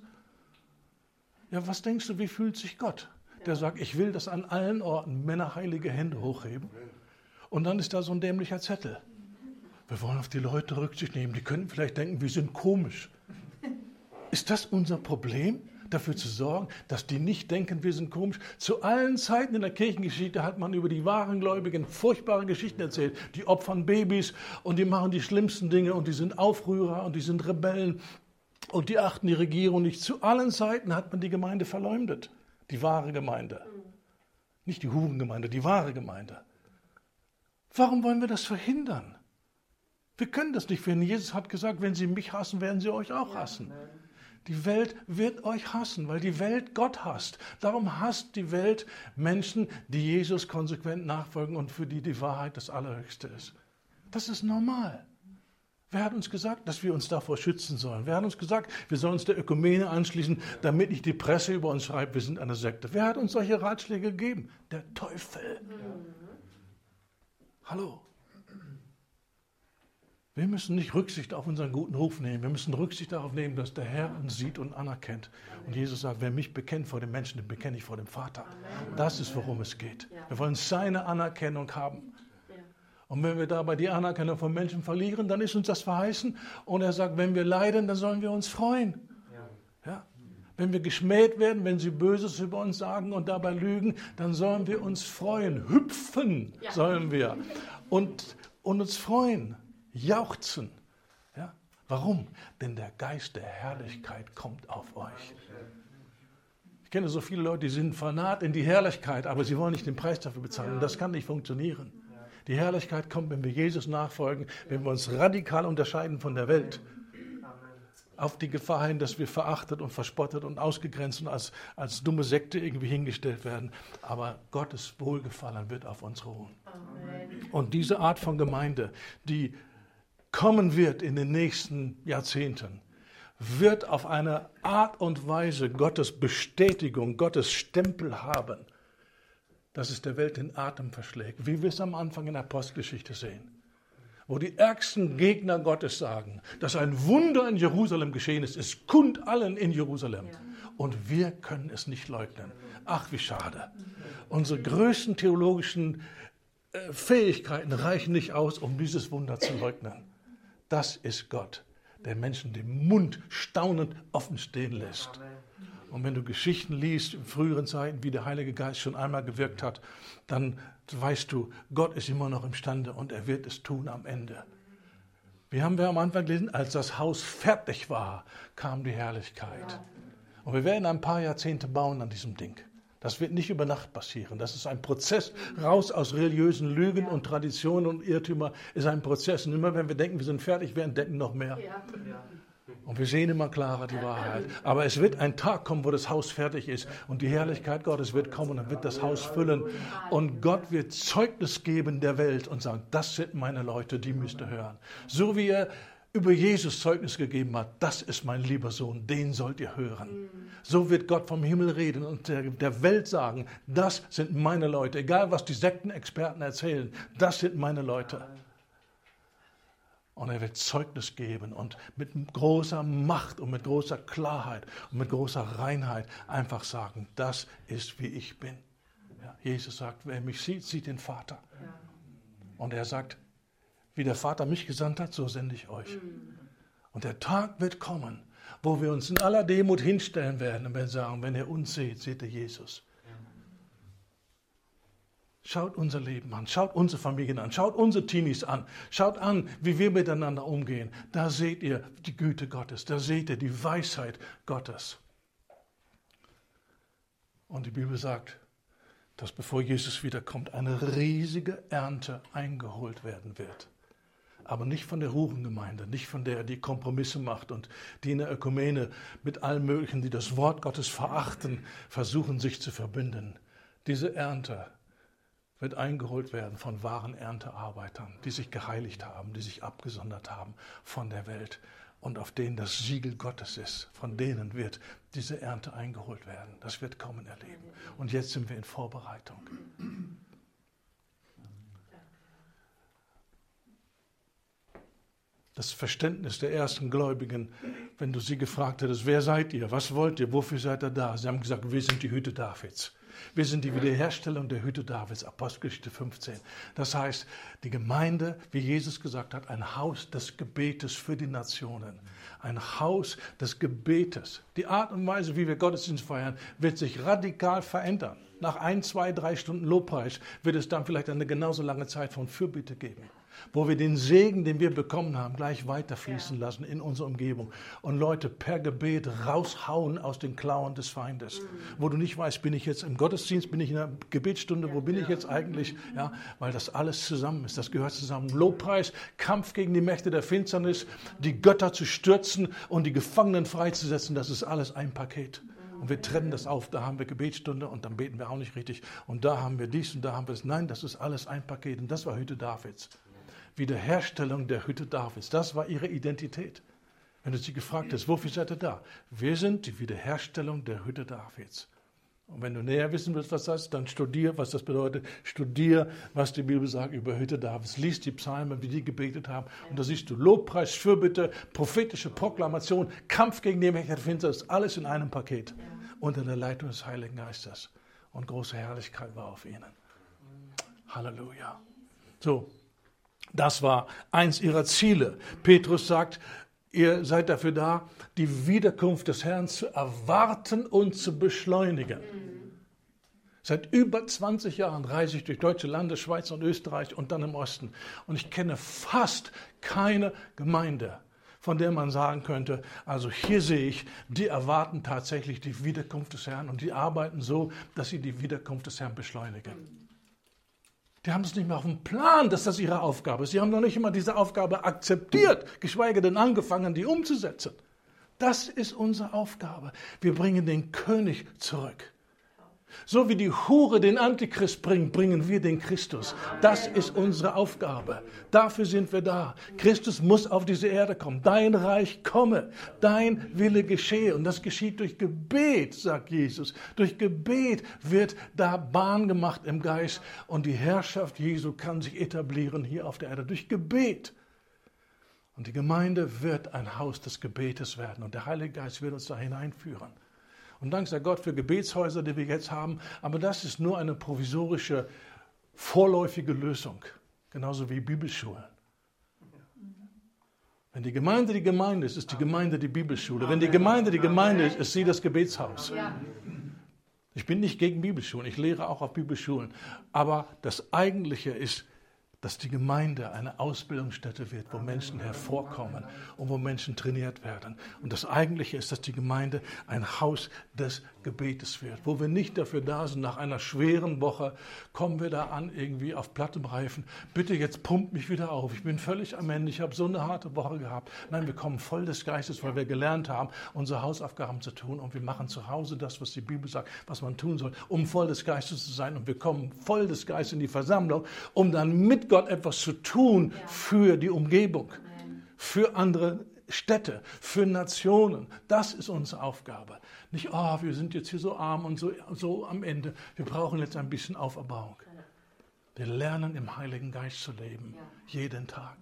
Speaker 1: Ja, was denkst du, wie fühlt sich Gott? Der sagt, ich will, dass an allen Orten Männer heilige Hände hochheben. Und dann ist da so ein dämlicher Zettel. Wir wollen auf die Leute Rücksicht nehmen. Die könnten vielleicht denken, wir sind komisch. Ist das unser Problem, dafür zu sorgen, dass die nicht denken, wir sind komisch? Zu allen Zeiten in der Kirchengeschichte hat man über die wahren Gläubigen furchtbare Geschichten erzählt. Die opfern Babys und die machen die schlimmsten Dinge und die sind Aufrührer und die sind Rebellen und die achten die Regierung nicht. Zu allen Zeiten hat man die Gemeinde verleumdet, die wahre Gemeinde. Nicht die Hurengemeinde, die wahre Gemeinde. Warum wollen wir das verhindern? Wir können das nicht verhindern. Jesus hat gesagt, wenn sie mich hassen, werden sie euch auch hassen. Die Welt wird euch hassen, weil die Welt Gott hasst. Darum hasst die Welt Menschen, die Jesus konsequent nachfolgen und für die die Wahrheit das Allerhöchste ist. Das ist normal. Wer hat uns gesagt, dass wir uns davor schützen sollen? Wer hat uns gesagt, wir sollen uns der Ökumene anschließen, damit nicht die Presse über uns schreibt, wir sind eine Sekte? Wer hat uns solche Ratschläge gegeben? Der Teufel. Ja. Hallo. Wir müssen nicht Rücksicht auf unseren guten Ruf nehmen. Wir müssen Rücksicht darauf nehmen, dass der Herr uns sieht und anerkennt. Und Jesus sagt, wer mich bekennt vor den Menschen, den bekenne ich vor dem Vater. Das ist, worum es geht. Wir wollen seine Anerkennung haben. Und wenn wir dabei die Anerkennung von Menschen verlieren, dann ist uns das verheißen. Und er sagt, wenn wir leiden, dann sollen wir uns freuen. Ja? Wenn wir geschmäht werden, wenn sie Böses über uns sagen und dabei lügen, dann sollen wir uns freuen. Hüpfen sollen wir. Und, und uns freuen. Jauchzen. Ja? Warum? Denn der Geist der Herrlichkeit kommt auf euch. Ich kenne so viele Leute, die sind fanat in die Herrlichkeit, aber sie wollen nicht den Preis dafür bezahlen. Das kann nicht funktionieren. Die Herrlichkeit kommt, wenn wir Jesus nachfolgen, wenn wir uns radikal unterscheiden von der Welt. Auf die Gefahr hin, dass wir verachtet und verspottet und ausgegrenzt und als, als dumme Sekte irgendwie hingestellt werden. Aber Gottes Wohlgefallen wird auf uns ruhen. Amen. Und diese Art von Gemeinde, die kommen wird in den nächsten Jahrzehnten, wird auf eine Art und Weise Gottes Bestätigung, Gottes Stempel haben, dass es der Welt den Atem verschlägt, wie wir es am Anfang in der Apostelgeschichte sehen. Wo die ärgsten Gegner Gottes sagen, dass ein Wunder in Jerusalem geschehen ist, es kund allen in Jerusalem. Und wir können es nicht leugnen. Ach, wie schade. Unsere größten theologischen Fähigkeiten reichen nicht aus, um dieses Wunder zu leugnen. Das ist Gott, der Menschen den Mund staunend offen stehen lässt. Und wenn du Geschichten liest in früheren Zeiten, wie der Heilige Geist schon einmal gewirkt hat, dann weißt du, Gott ist immer noch imstande und er wird es tun am Ende. Wie haben wir am Anfang gelesen, als das Haus fertig war, kam die Herrlichkeit. Und wir werden ein paar Jahrzehnte bauen an diesem Ding. Das wird nicht über Nacht passieren. Das ist ein Prozess raus aus religiösen Lügen und Traditionen und Irrtümer. Ist ein Prozess. Und immer wenn wir denken, wir sind fertig, wir entdecken noch mehr. Und wir sehen immer klarer die Wahrheit. Aber es wird ein Tag kommen, wo das Haus fertig ist. Und die Herrlichkeit Gottes wird kommen und wird das Haus füllen. Und Gott wird Zeugnis geben der Welt und sagen, das sind meine Leute, die müsst ihr hören. So wie er über Jesus Zeugnis gegeben hat, das ist mein lieber Sohn, den sollt ihr hören. So wird Gott vom Himmel reden und der, der Welt sagen, das sind meine Leute. Egal, was die Sektenexperten erzählen, das sind meine Leute. Und er wird Zeugnis geben und mit großer Macht und mit großer Klarheit und mit großer Reinheit einfach sagen, das ist, wie ich bin. Ja, Jesus sagt, wer mich sieht, sieht den Vater. Und er sagt, wie der Vater mich gesandt hat, so sende ich euch. Und der Tag wird kommen, wo wir uns in aller Demut hinstellen werden und werden sagen, wenn ihr uns seht, seht ihr Jesus. Schaut unser Leben an, schaut unsere Familien an, schaut unsere Teenies an, schaut an, wie wir miteinander umgehen. Da seht ihr die Güte Gottes, da seht ihr die Weisheit Gottes. Und die Bibel sagt, dass bevor Jesus wiederkommt, eine riesige Ernte eingeholt werden wird. Aber nicht von der Hurengemeinde, nicht von der, die Kompromisse macht und die in der Ökumene mit allen möglichen, die das Wort Gottes verachten, versuchen sich zu verbünden. Diese Ernte wird eingeholt werden von wahren Erntearbeitern, die sich geheiligt haben, die sich abgesondert haben von der Welt und auf denen das Siegel Gottes ist. Von denen wird diese Ernte eingeholt werden. Das wird kommen, ihr Lieben. Und jetzt sind wir in Vorbereitung. Das Verständnis der ersten Gläubigen, wenn du sie gefragt hättest, wer seid ihr, was wollt ihr, wofür seid ihr da? Sie haben gesagt, wir sind die Hüte Davids. Wir sind die Wiederherstellung der Hüte Davids, Apostelgeschichte fünfzehn. Das heißt, die Gemeinde, wie Jesus gesagt hat, ein Haus des Gebetes für die Nationen. Ein Haus des Gebetes. Die Art und Weise, wie wir Gottesdienst feiern, wird sich radikal verändern. Nach ein, zwei, drei Stunden Lobpreis wird es dann vielleicht eine genauso lange Zeit von Fürbitte geben, wo wir den Segen, den wir bekommen haben, gleich weiterfließen ja. lassen in unsere Umgebung und Leute per Gebet raushauen aus den Klauen des Feindes, mhm. wo du nicht weißt, bin ich jetzt im Gottesdienst, bin ich in der Gebetsstunde, ja, wo bin ja. ich jetzt eigentlich, ja, weil das alles zusammen ist, das gehört zusammen. Lobpreis, Kampf gegen die Mächte der Finsternis, die Götter zu stürzen und die Gefangenen freizusetzen, das ist alles ein Paket. Und wir trennen das auf, da haben wir Gebetsstunde und dann beten wir auch nicht richtig und da haben wir dies und da haben wir es. Nein, das ist alles ein Paket und das war Hütte Davids. Wiederherstellung der Hütte Davids, das war ihre Identität. Wenn du sie gefragt hast, wofür seid ihr da? Wir sind die Wiederherstellung der Hütte Davids. Und wenn du näher wissen willst, was das ist, dann studier, was das bedeutet. Studier, was die Bibel sagt über Hütte Davids. Lies die Psalmen, wie die gebetet haben. Und da siehst du Lobpreis, Fürbitte, prophetische Proklamation, Kampf gegen die Mächte der Finsternis. Das ist alles in einem Paket. Ja. Unter der Leitung des Heiligen Geistes. Und große Herrlichkeit war auf ihnen. Halleluja. So, das war eins ihrer Ziele. Petrus sagt, ihr seid dafür da, die Wiederkunft des Herrn zu erwarten und zu beschleunigen. Seit über zwanzig Jahren reise ich durch deutsche Lande, Schweiz und Österreich und dann im Osten. Und ich kenne fast keine Gemeinde, von der man sagen könnte, also hier sehe ich, die erwarten tatsächlich die Wiederkunft des Herrn und die arbeiten so, dass sie die Wiederkunft des Herrn beschleunigen. Die haben es nicht mehr auf dem Plan, dass das ihre Aufgabe ist. Sie haben noch nicht immer diese Aufgabe akzeptiert, geschweige denn angefangen, die umzusetzen. Das ist unsere Aufgabe. Wir bringen den König zurück. So wie die Hure den Antichrist bringt, bringen wir den Christus. Das ist unsere Aufgabe. Dafür sind wir da. Christus muss auf diese Erde kommen. Dein Reich komme, dein Wille geschehe. Und das geschieht durch Gebet, sagt Jesus. Durch Gebet wird da Bahn gemacht im Geist. Und die Herrschaft Jesu kann sich etablieren hier auf der Erde. Durch Gebet. Und die Gemeinde wird ein Haus des Gebetes werden. Und der Heilige Geist wird uns da hineinführen. Und dank sei Gott für Gebetshäuser, die wir jetzt haben. Aber das ist nur eine provisorische, vorläufige Lösung. Genauso wie Bibelschulen. Wenn die Gemeinde die Gemeinde ist, ist die Gemeinde die Bibelschule. Wenn die Gemeinde die Gemeinde ist, ist sie das Gebetshaus. Ich bin nicht gegen Bibelschulen. Ich lehre auch auf Bibelschulen. Aber das Eigentliche ist, dass die Gemeinde eine Ausbildungsstätte wird, wo Menschen hervorkommen und wo Menschen trainiert werden. Und das Eigentliche ist, dass die Gemeinde ein Haus des Gebetes wird, wo wir nicht dafür da sind, nach einer schweren Woche kommen wir da an, irgendwie auf plattem Reifen. Bitte jetzt pumpt mich wieder auf. Ich bin völlig am Ende. Ich habe so eine harte Woche gehabt. Nein, wir kommen voll des Geistes, weil wir gelernt haben, unsere Hausaufgaben zu tun. Und wir machen zu Hause das, was die Bibel sagt, was man tun soll, um voll des Geistes zu sein. Und wir kommen voll des Geistes in die Versammlung, um dann mit Gott etwas zu tun für die Umgebung, für andere Städte, für Nationen. Das ist unsere Aufgabe. Nicht, oh, wir sind jetzt hier so arm und so, so am Ende. Wir brauchen jetzt ein bisschen Auferbauung. Wir lernen im Heiligen Geist zu leben, jeden Tag.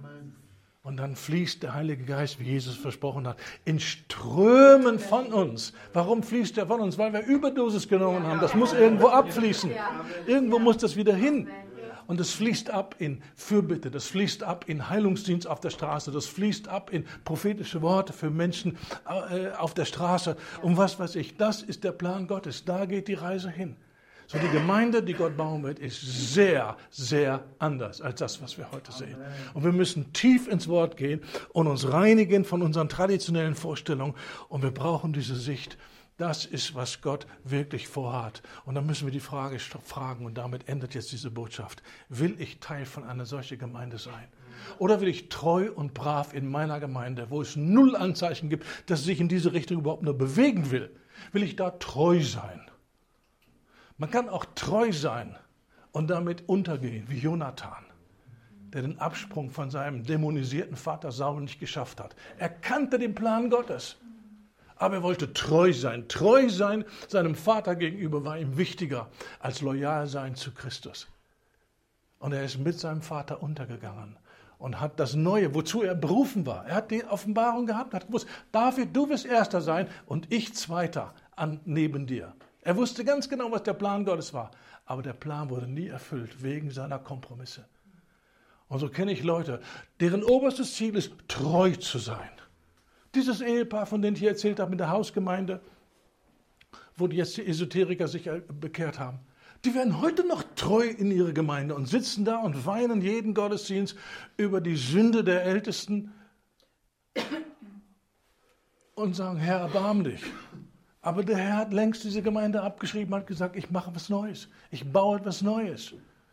Speaker 1: Und dann fließt der Heilige Geist, wie Jesus versprochen hat, in Strömen von uns. Warum fließt er von uns? Weil wir Überdosis genommen haben. Das muss irgendwo abfließen. Irgendwo muss das wieder hin. Und es fließt ab in Fürbitte, das fließt ab in Heilungsdienst auf der Straße, das fließt ab in prophetische Worte für Menschen äh, auf der Straße. Und was weiß ich, das ist der Plan Gottes. Da geht die Reise hin. So die Gemeinde, die Gott bauen wird, ist sehr, sehr anders als das, was wir heute sehen. Und wir müssen tief ins Wort gehen und uns reinigen von unseren traditionellen Vorstellungen. Und wir brauchen diese Sicht. Das ist, was Gott wirklich vorhat. Und dann müssen wir die Frage fragen, und damit endet jetzt diese Botschaft. Will ich Teil von einer solchen Gemeinde sein? Oder will ich treu und brav in meiner Gemeinde, wo es null Anzeichen gibt, dass es sich in diese Richtung überhaupt nur bewegen will, will ich da treu sein? Man kann auch treu sein und damit untergehen, wie Jonathan, der den Absprung von seinem dämonisierten Vater Saul nicht geschafft hat. Er kannte den Plan Gottes. Aber er wollte treu sein. Treu sein seinem Vater gegenüber war ihm wichtiger als loyal sein zu Christus. Und er ist mit seinem Vater untergegangen und hat das Neue, wozu er berufen war. Er hat die Offenbarung gehabt, hat gewusst, David, du wirst Erster sein und ich Zweiter an, neben dir. Er wusste ganz genau, was der Plan Gottes war. Aber der Plan wurde nie erfüllt wegen seiner Kompromisse. Und so kenne ich Leute, deren oberstes Ziel ist, treu zu sein. Dieses Ehepaar, von dem ich hier erzählt habe, mit der Hausgemeinde, wo die jetzt die Esoteriker sich bekehrt haben, die werden heute noch treu in ihre Gemeinde und sitzen da und weinen jeden Gottesdienst über die Sünde der Ältesten und sagen, Herr, erbarm dich. Aber der Herr hat längst diese Gemeinde abgeschrieben und hat gesagt, ich mache was Neues, ich baue etwas Neues.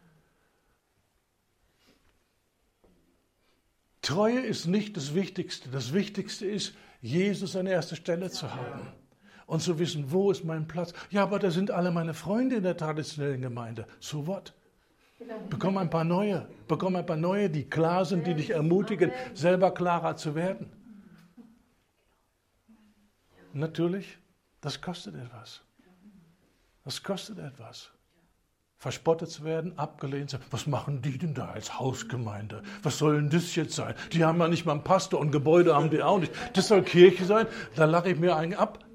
Speaker 1: Treue ist nicht das Wichtigste. Das Wichtigste ist, Jesus an erster Stelle zu haben und zu wissen, wo ist mein Platz. Ja, aber da sind alle meine Freunde in der traditionellen Gemeinde. So what? Bekomm ein paar neue. Bekomm ein paar neue, die klar sind, die dich ermutigen, selber klarer zu werden. Natürlich, das kostet etwas. Das kostet etwas. Verspottet zu werden, abgelehnt zu werden. Was machen die denn da als Hausgemeinde? Was soll denn das jetzt sein? Die haben ja nicht mal einen Pastor und Gebäude haben die auch nicht. Das soll Kirche sein? Da lache ich mir einen ab.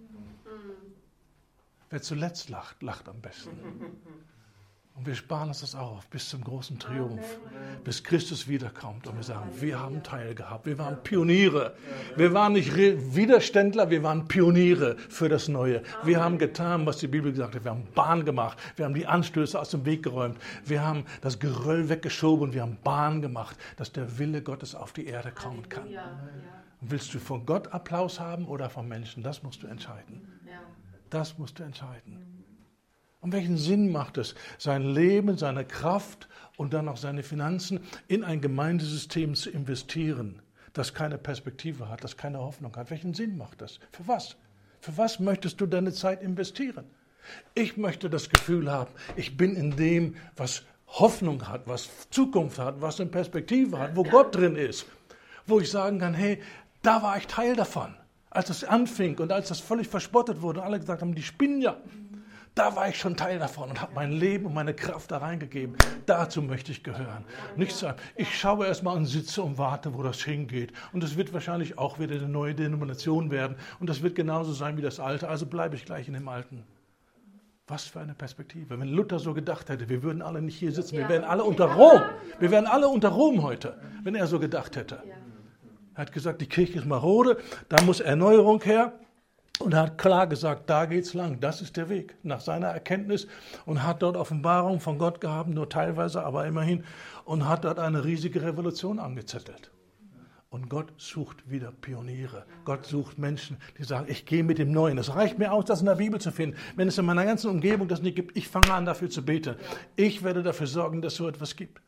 Speaker 1: Wer zuletzt lacht, lacht am besten. Und wir sparen uns das auf bis zum großen Triumph, bis Christus wiederkommt und wir sagen, wir haben teilgehabt, wir waren Pioniere. Wir waren nicht Widerständler, wir waren Pioniere für das Neue. Wir haben getan, was die Bibel gesagt hat. Wir haben Bahn gemacht, wir haben die Anstöße aus dem Weg geräumt, wir haben das Geröll weggeschoben und wir haben Bahn gemacht, dass der Wille Gottes auf die Erde kommen kann. Und willst du von Gott Applaus haben oder von Menschen? Das musst du entscheiden. Das musst du entscheiden. Und welchen Sinn macht es, sein Leben, seine Kraft und dann auch seine Finanzen in ein Gemeindesystem zu investieren, das keine Perspektive hat, das keine Hoffnung hat? Welchen Sinn macht das? Für was? Für was möchtest du deine Zeit investieren? Ich möchte das Gefühl haben, ich bin in dem, was Hoffnung hat, was Zukunft hat, was eine Perspektive hat, wo Gott drin ist. Wo ich sagen kann, hey, da war ich Teil davon. Als es anfing und als das völlig verspottet wurde und alle gesagt haben, die spinnen ja. Da war ich schon Teil davon und habe mein Leben und meine Kraft da reingegeben. Dazu möchte ich gehören. Nicht sagen, ich schaue erst mal und sitze und warte, wo das hingeht. Und das wird wahrscheinlich auch wieder eine neue Denomination werden. Und das wird genauso sein wie das Alte. Also bleibe ich gleich in dem Alten. Was für eine Perspektive. Wenn Luther so gedacht hätte, wir würden alle nicht hier sitzen. Wir wären alle unter Rom. Wir wären alle unter Rom heute, wenn er so gedacht hätte. Er hat gesagt, die Kirche ist marode, da muss Erneuerung her. Und er hat klar gesagt, da geht's lang, das ist der Weg, nach seiner Erkenntnis, und hat dort Offenbarung von Gott gehabt, nur teilweise, aber immerhin, und hat dort eine riesige Revolution angezettelt. Und Gott sucht wieder Pioniere. Gott sucht Menschen, die sagen, ich gehe mit dem Neuen. Es reicht mir aus, das in der Bibel zu finden. Wenn es in meiner ganzen Umgebung das nicht gibt, ich fange an, dafür zu beten. Ich werde dafür sorgen, dass es so etwas gibt.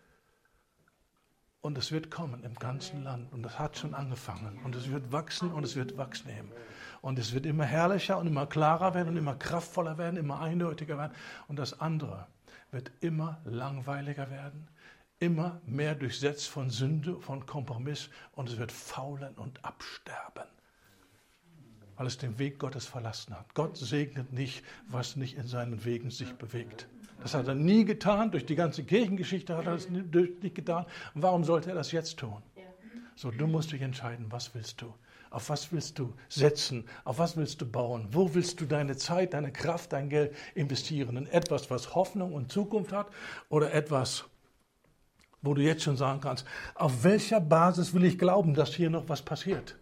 Speaker 1: Und es wird kommen im ganzen Land. Und das hat schon angefangen. Und es wird wachsen und es wird Wachs nehmen. Und es wird immer herrlicher und immer klarer werden und immer kraftvoller werden, immer eindeutiger werden. Und das andere wird immer langweiliger werden, immer mehr durchsetzt von Sünde, von Kompromiss. Und es wird faulen und absterben, weil es den Weg Gottes verlassen hat. Gott segnet nicht, was nicht in seinen Wegen sich bewegt. Das hat er nie getan. Durch die ganze Kirchengeschichte hat er das nicht getan. Warum sollte er das jetzt tun? So, du musst dich entscheiden, was willst du? Auf was willst du setzen? Auf was willst du bauen? Wo willst du deine Zeit, deine Kraft, dein Geld investieren? In etwas, was Hoffnung und Zukunft hat? Oder etwas, wo du jetzt schon sagen kannst, auf welcher Basis will ich glauben, dass hier noch was passiert?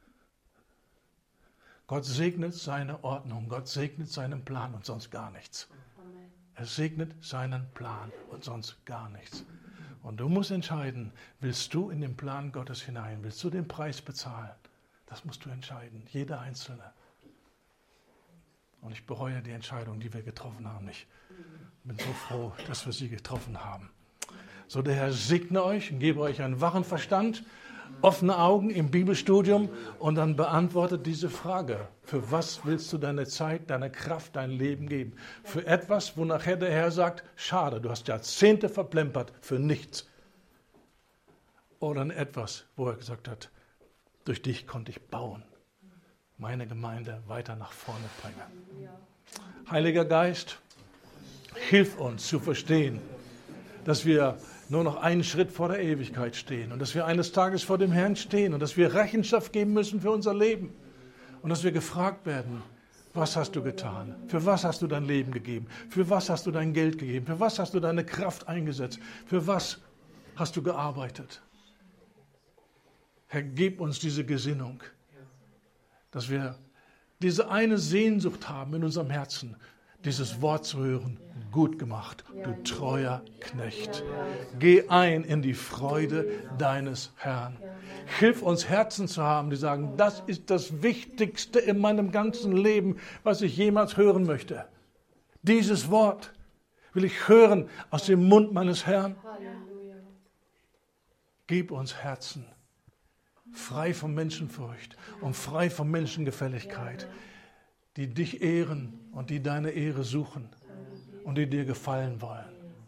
Speaker 1: Gott segnet seine Ordnung, Gott segnet seinen Plan und sonst gar nichts. Er segnet seinen Plan und sonst gar nichts. Und du musst entscheiden, willst du in den Plan Gottes hinein? Willst du den Preis bezahlen? Das musst du entscheiden, jeder Einzelne. Und ich bereue die Entscheidung, die wir getroffen haben, nicht. Ich bin so froh, dass wir sie getroffen haben. So, der Herr segne euch und gebe euch einen wachen Verstand, offene Augen im Bibelstudium und dann beantwortet diese Frage. Für was willst du deine Zeit, deine Kraft, dein Leben geben? Für etwas, wo nachher der Herr sagt, schade, du hast Jahrzehnte verplempert für nichts. Oder in etwas, wo er gesagt hat, durch dich konnte ich bauen, meine Gemeinde weiter nach vorne bringen. Heiliger Geist, hilf uns zu verstehen, dass wir nur noch einen Schritt vor der Ewigkeit stehen und dass wir eines Tages vor dem Herrn stehen und dass wir Rechenschaft geben müssen für unser Leben und dass wir gefragt werden, was hast du getan? Für was hast du dein Leben gegeben? Für was hast du dein Geld gegeben? Für was hast du deine Kraft eingesetzt? Für was hast du gearbeitet? Herr, gib uns diese Gesinnung, dass wir diese eine Sehnsucht haben in unserem Herzen, dieses Wort zu hören. Gut gemacht, du treuer Knecht. Geh ein in die Freude deines Herrn. Hilf uns, Herzen zu haben, die sagen, das ist das Wichtigste in meinem ganzen Leben, was ich jemals hören möchte. Dieses Wort will ich hören aus dem Mund meines Herrn. Gib uns Herzen, frei von Menschenfurcht und frei von Menschengefälligkeit, die dich ehren und die deine Ehre suchen und die dir gefallen wollen.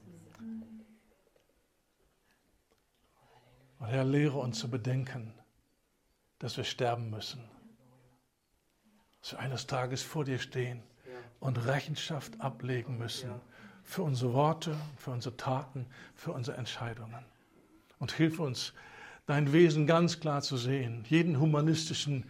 Speaker 1: Und Herr, lehre uns zu bedenken, dass wir sterben müssen. Dass wir eines Tages vor dir stehen und Rechenschaft ablegen müssen für unsere Worte, für unsere Taten, für unsere Entscheidungen. Und hilf uns, dein Wesen ganz klar zu sehen, jeden humanistischen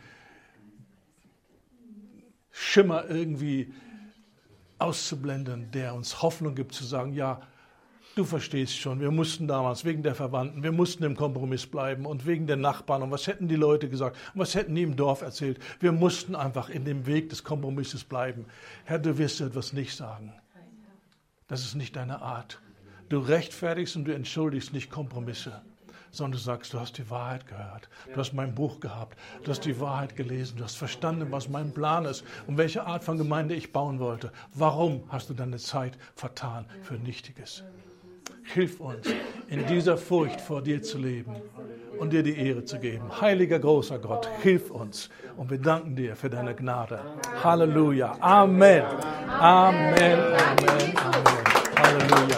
Speaker 1: Schimmer irgendwie auszublenden, der uns Hoffnung gibt, zu sagen, ja, du verstehst schon, wir mussten damals wegen der Verwandten, wir mussten im Kompromiss bleiben und wegen der Nachbarn und was hätten die Leute gesagt und was hätten die im Dorf erzählt. Wir mussten einfach in dem Weg des Kompromisses bleiben. Herr, du wirst so etwas nicht sagen. Das ist nicht deine Art. Du rechtfertigst und du entschuldigst nicht Kompromisse, sondern du sagst, du hast die Wahrheit gehört, du hast mein Buch gehabt, du hast die Wahrheit gelesen, du hast verstanden, was mein Plan ist und welche Art von Gemeinde ich bauen wollte. Warum hast du deine Zeit vertan für Nichtiges? Hilf uns, in dieser Furcht vor dir zu leben und dir die Ehre zu geben. Heiliger, großer Gott, hilf uns und wir danken dir für deine Gnade. Halleluja. Amen. Amen. Amen. Amen. Halleluja.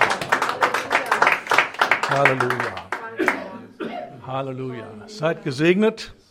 Speaker 1: Halleluja. Halleluja. Seid gesegnet.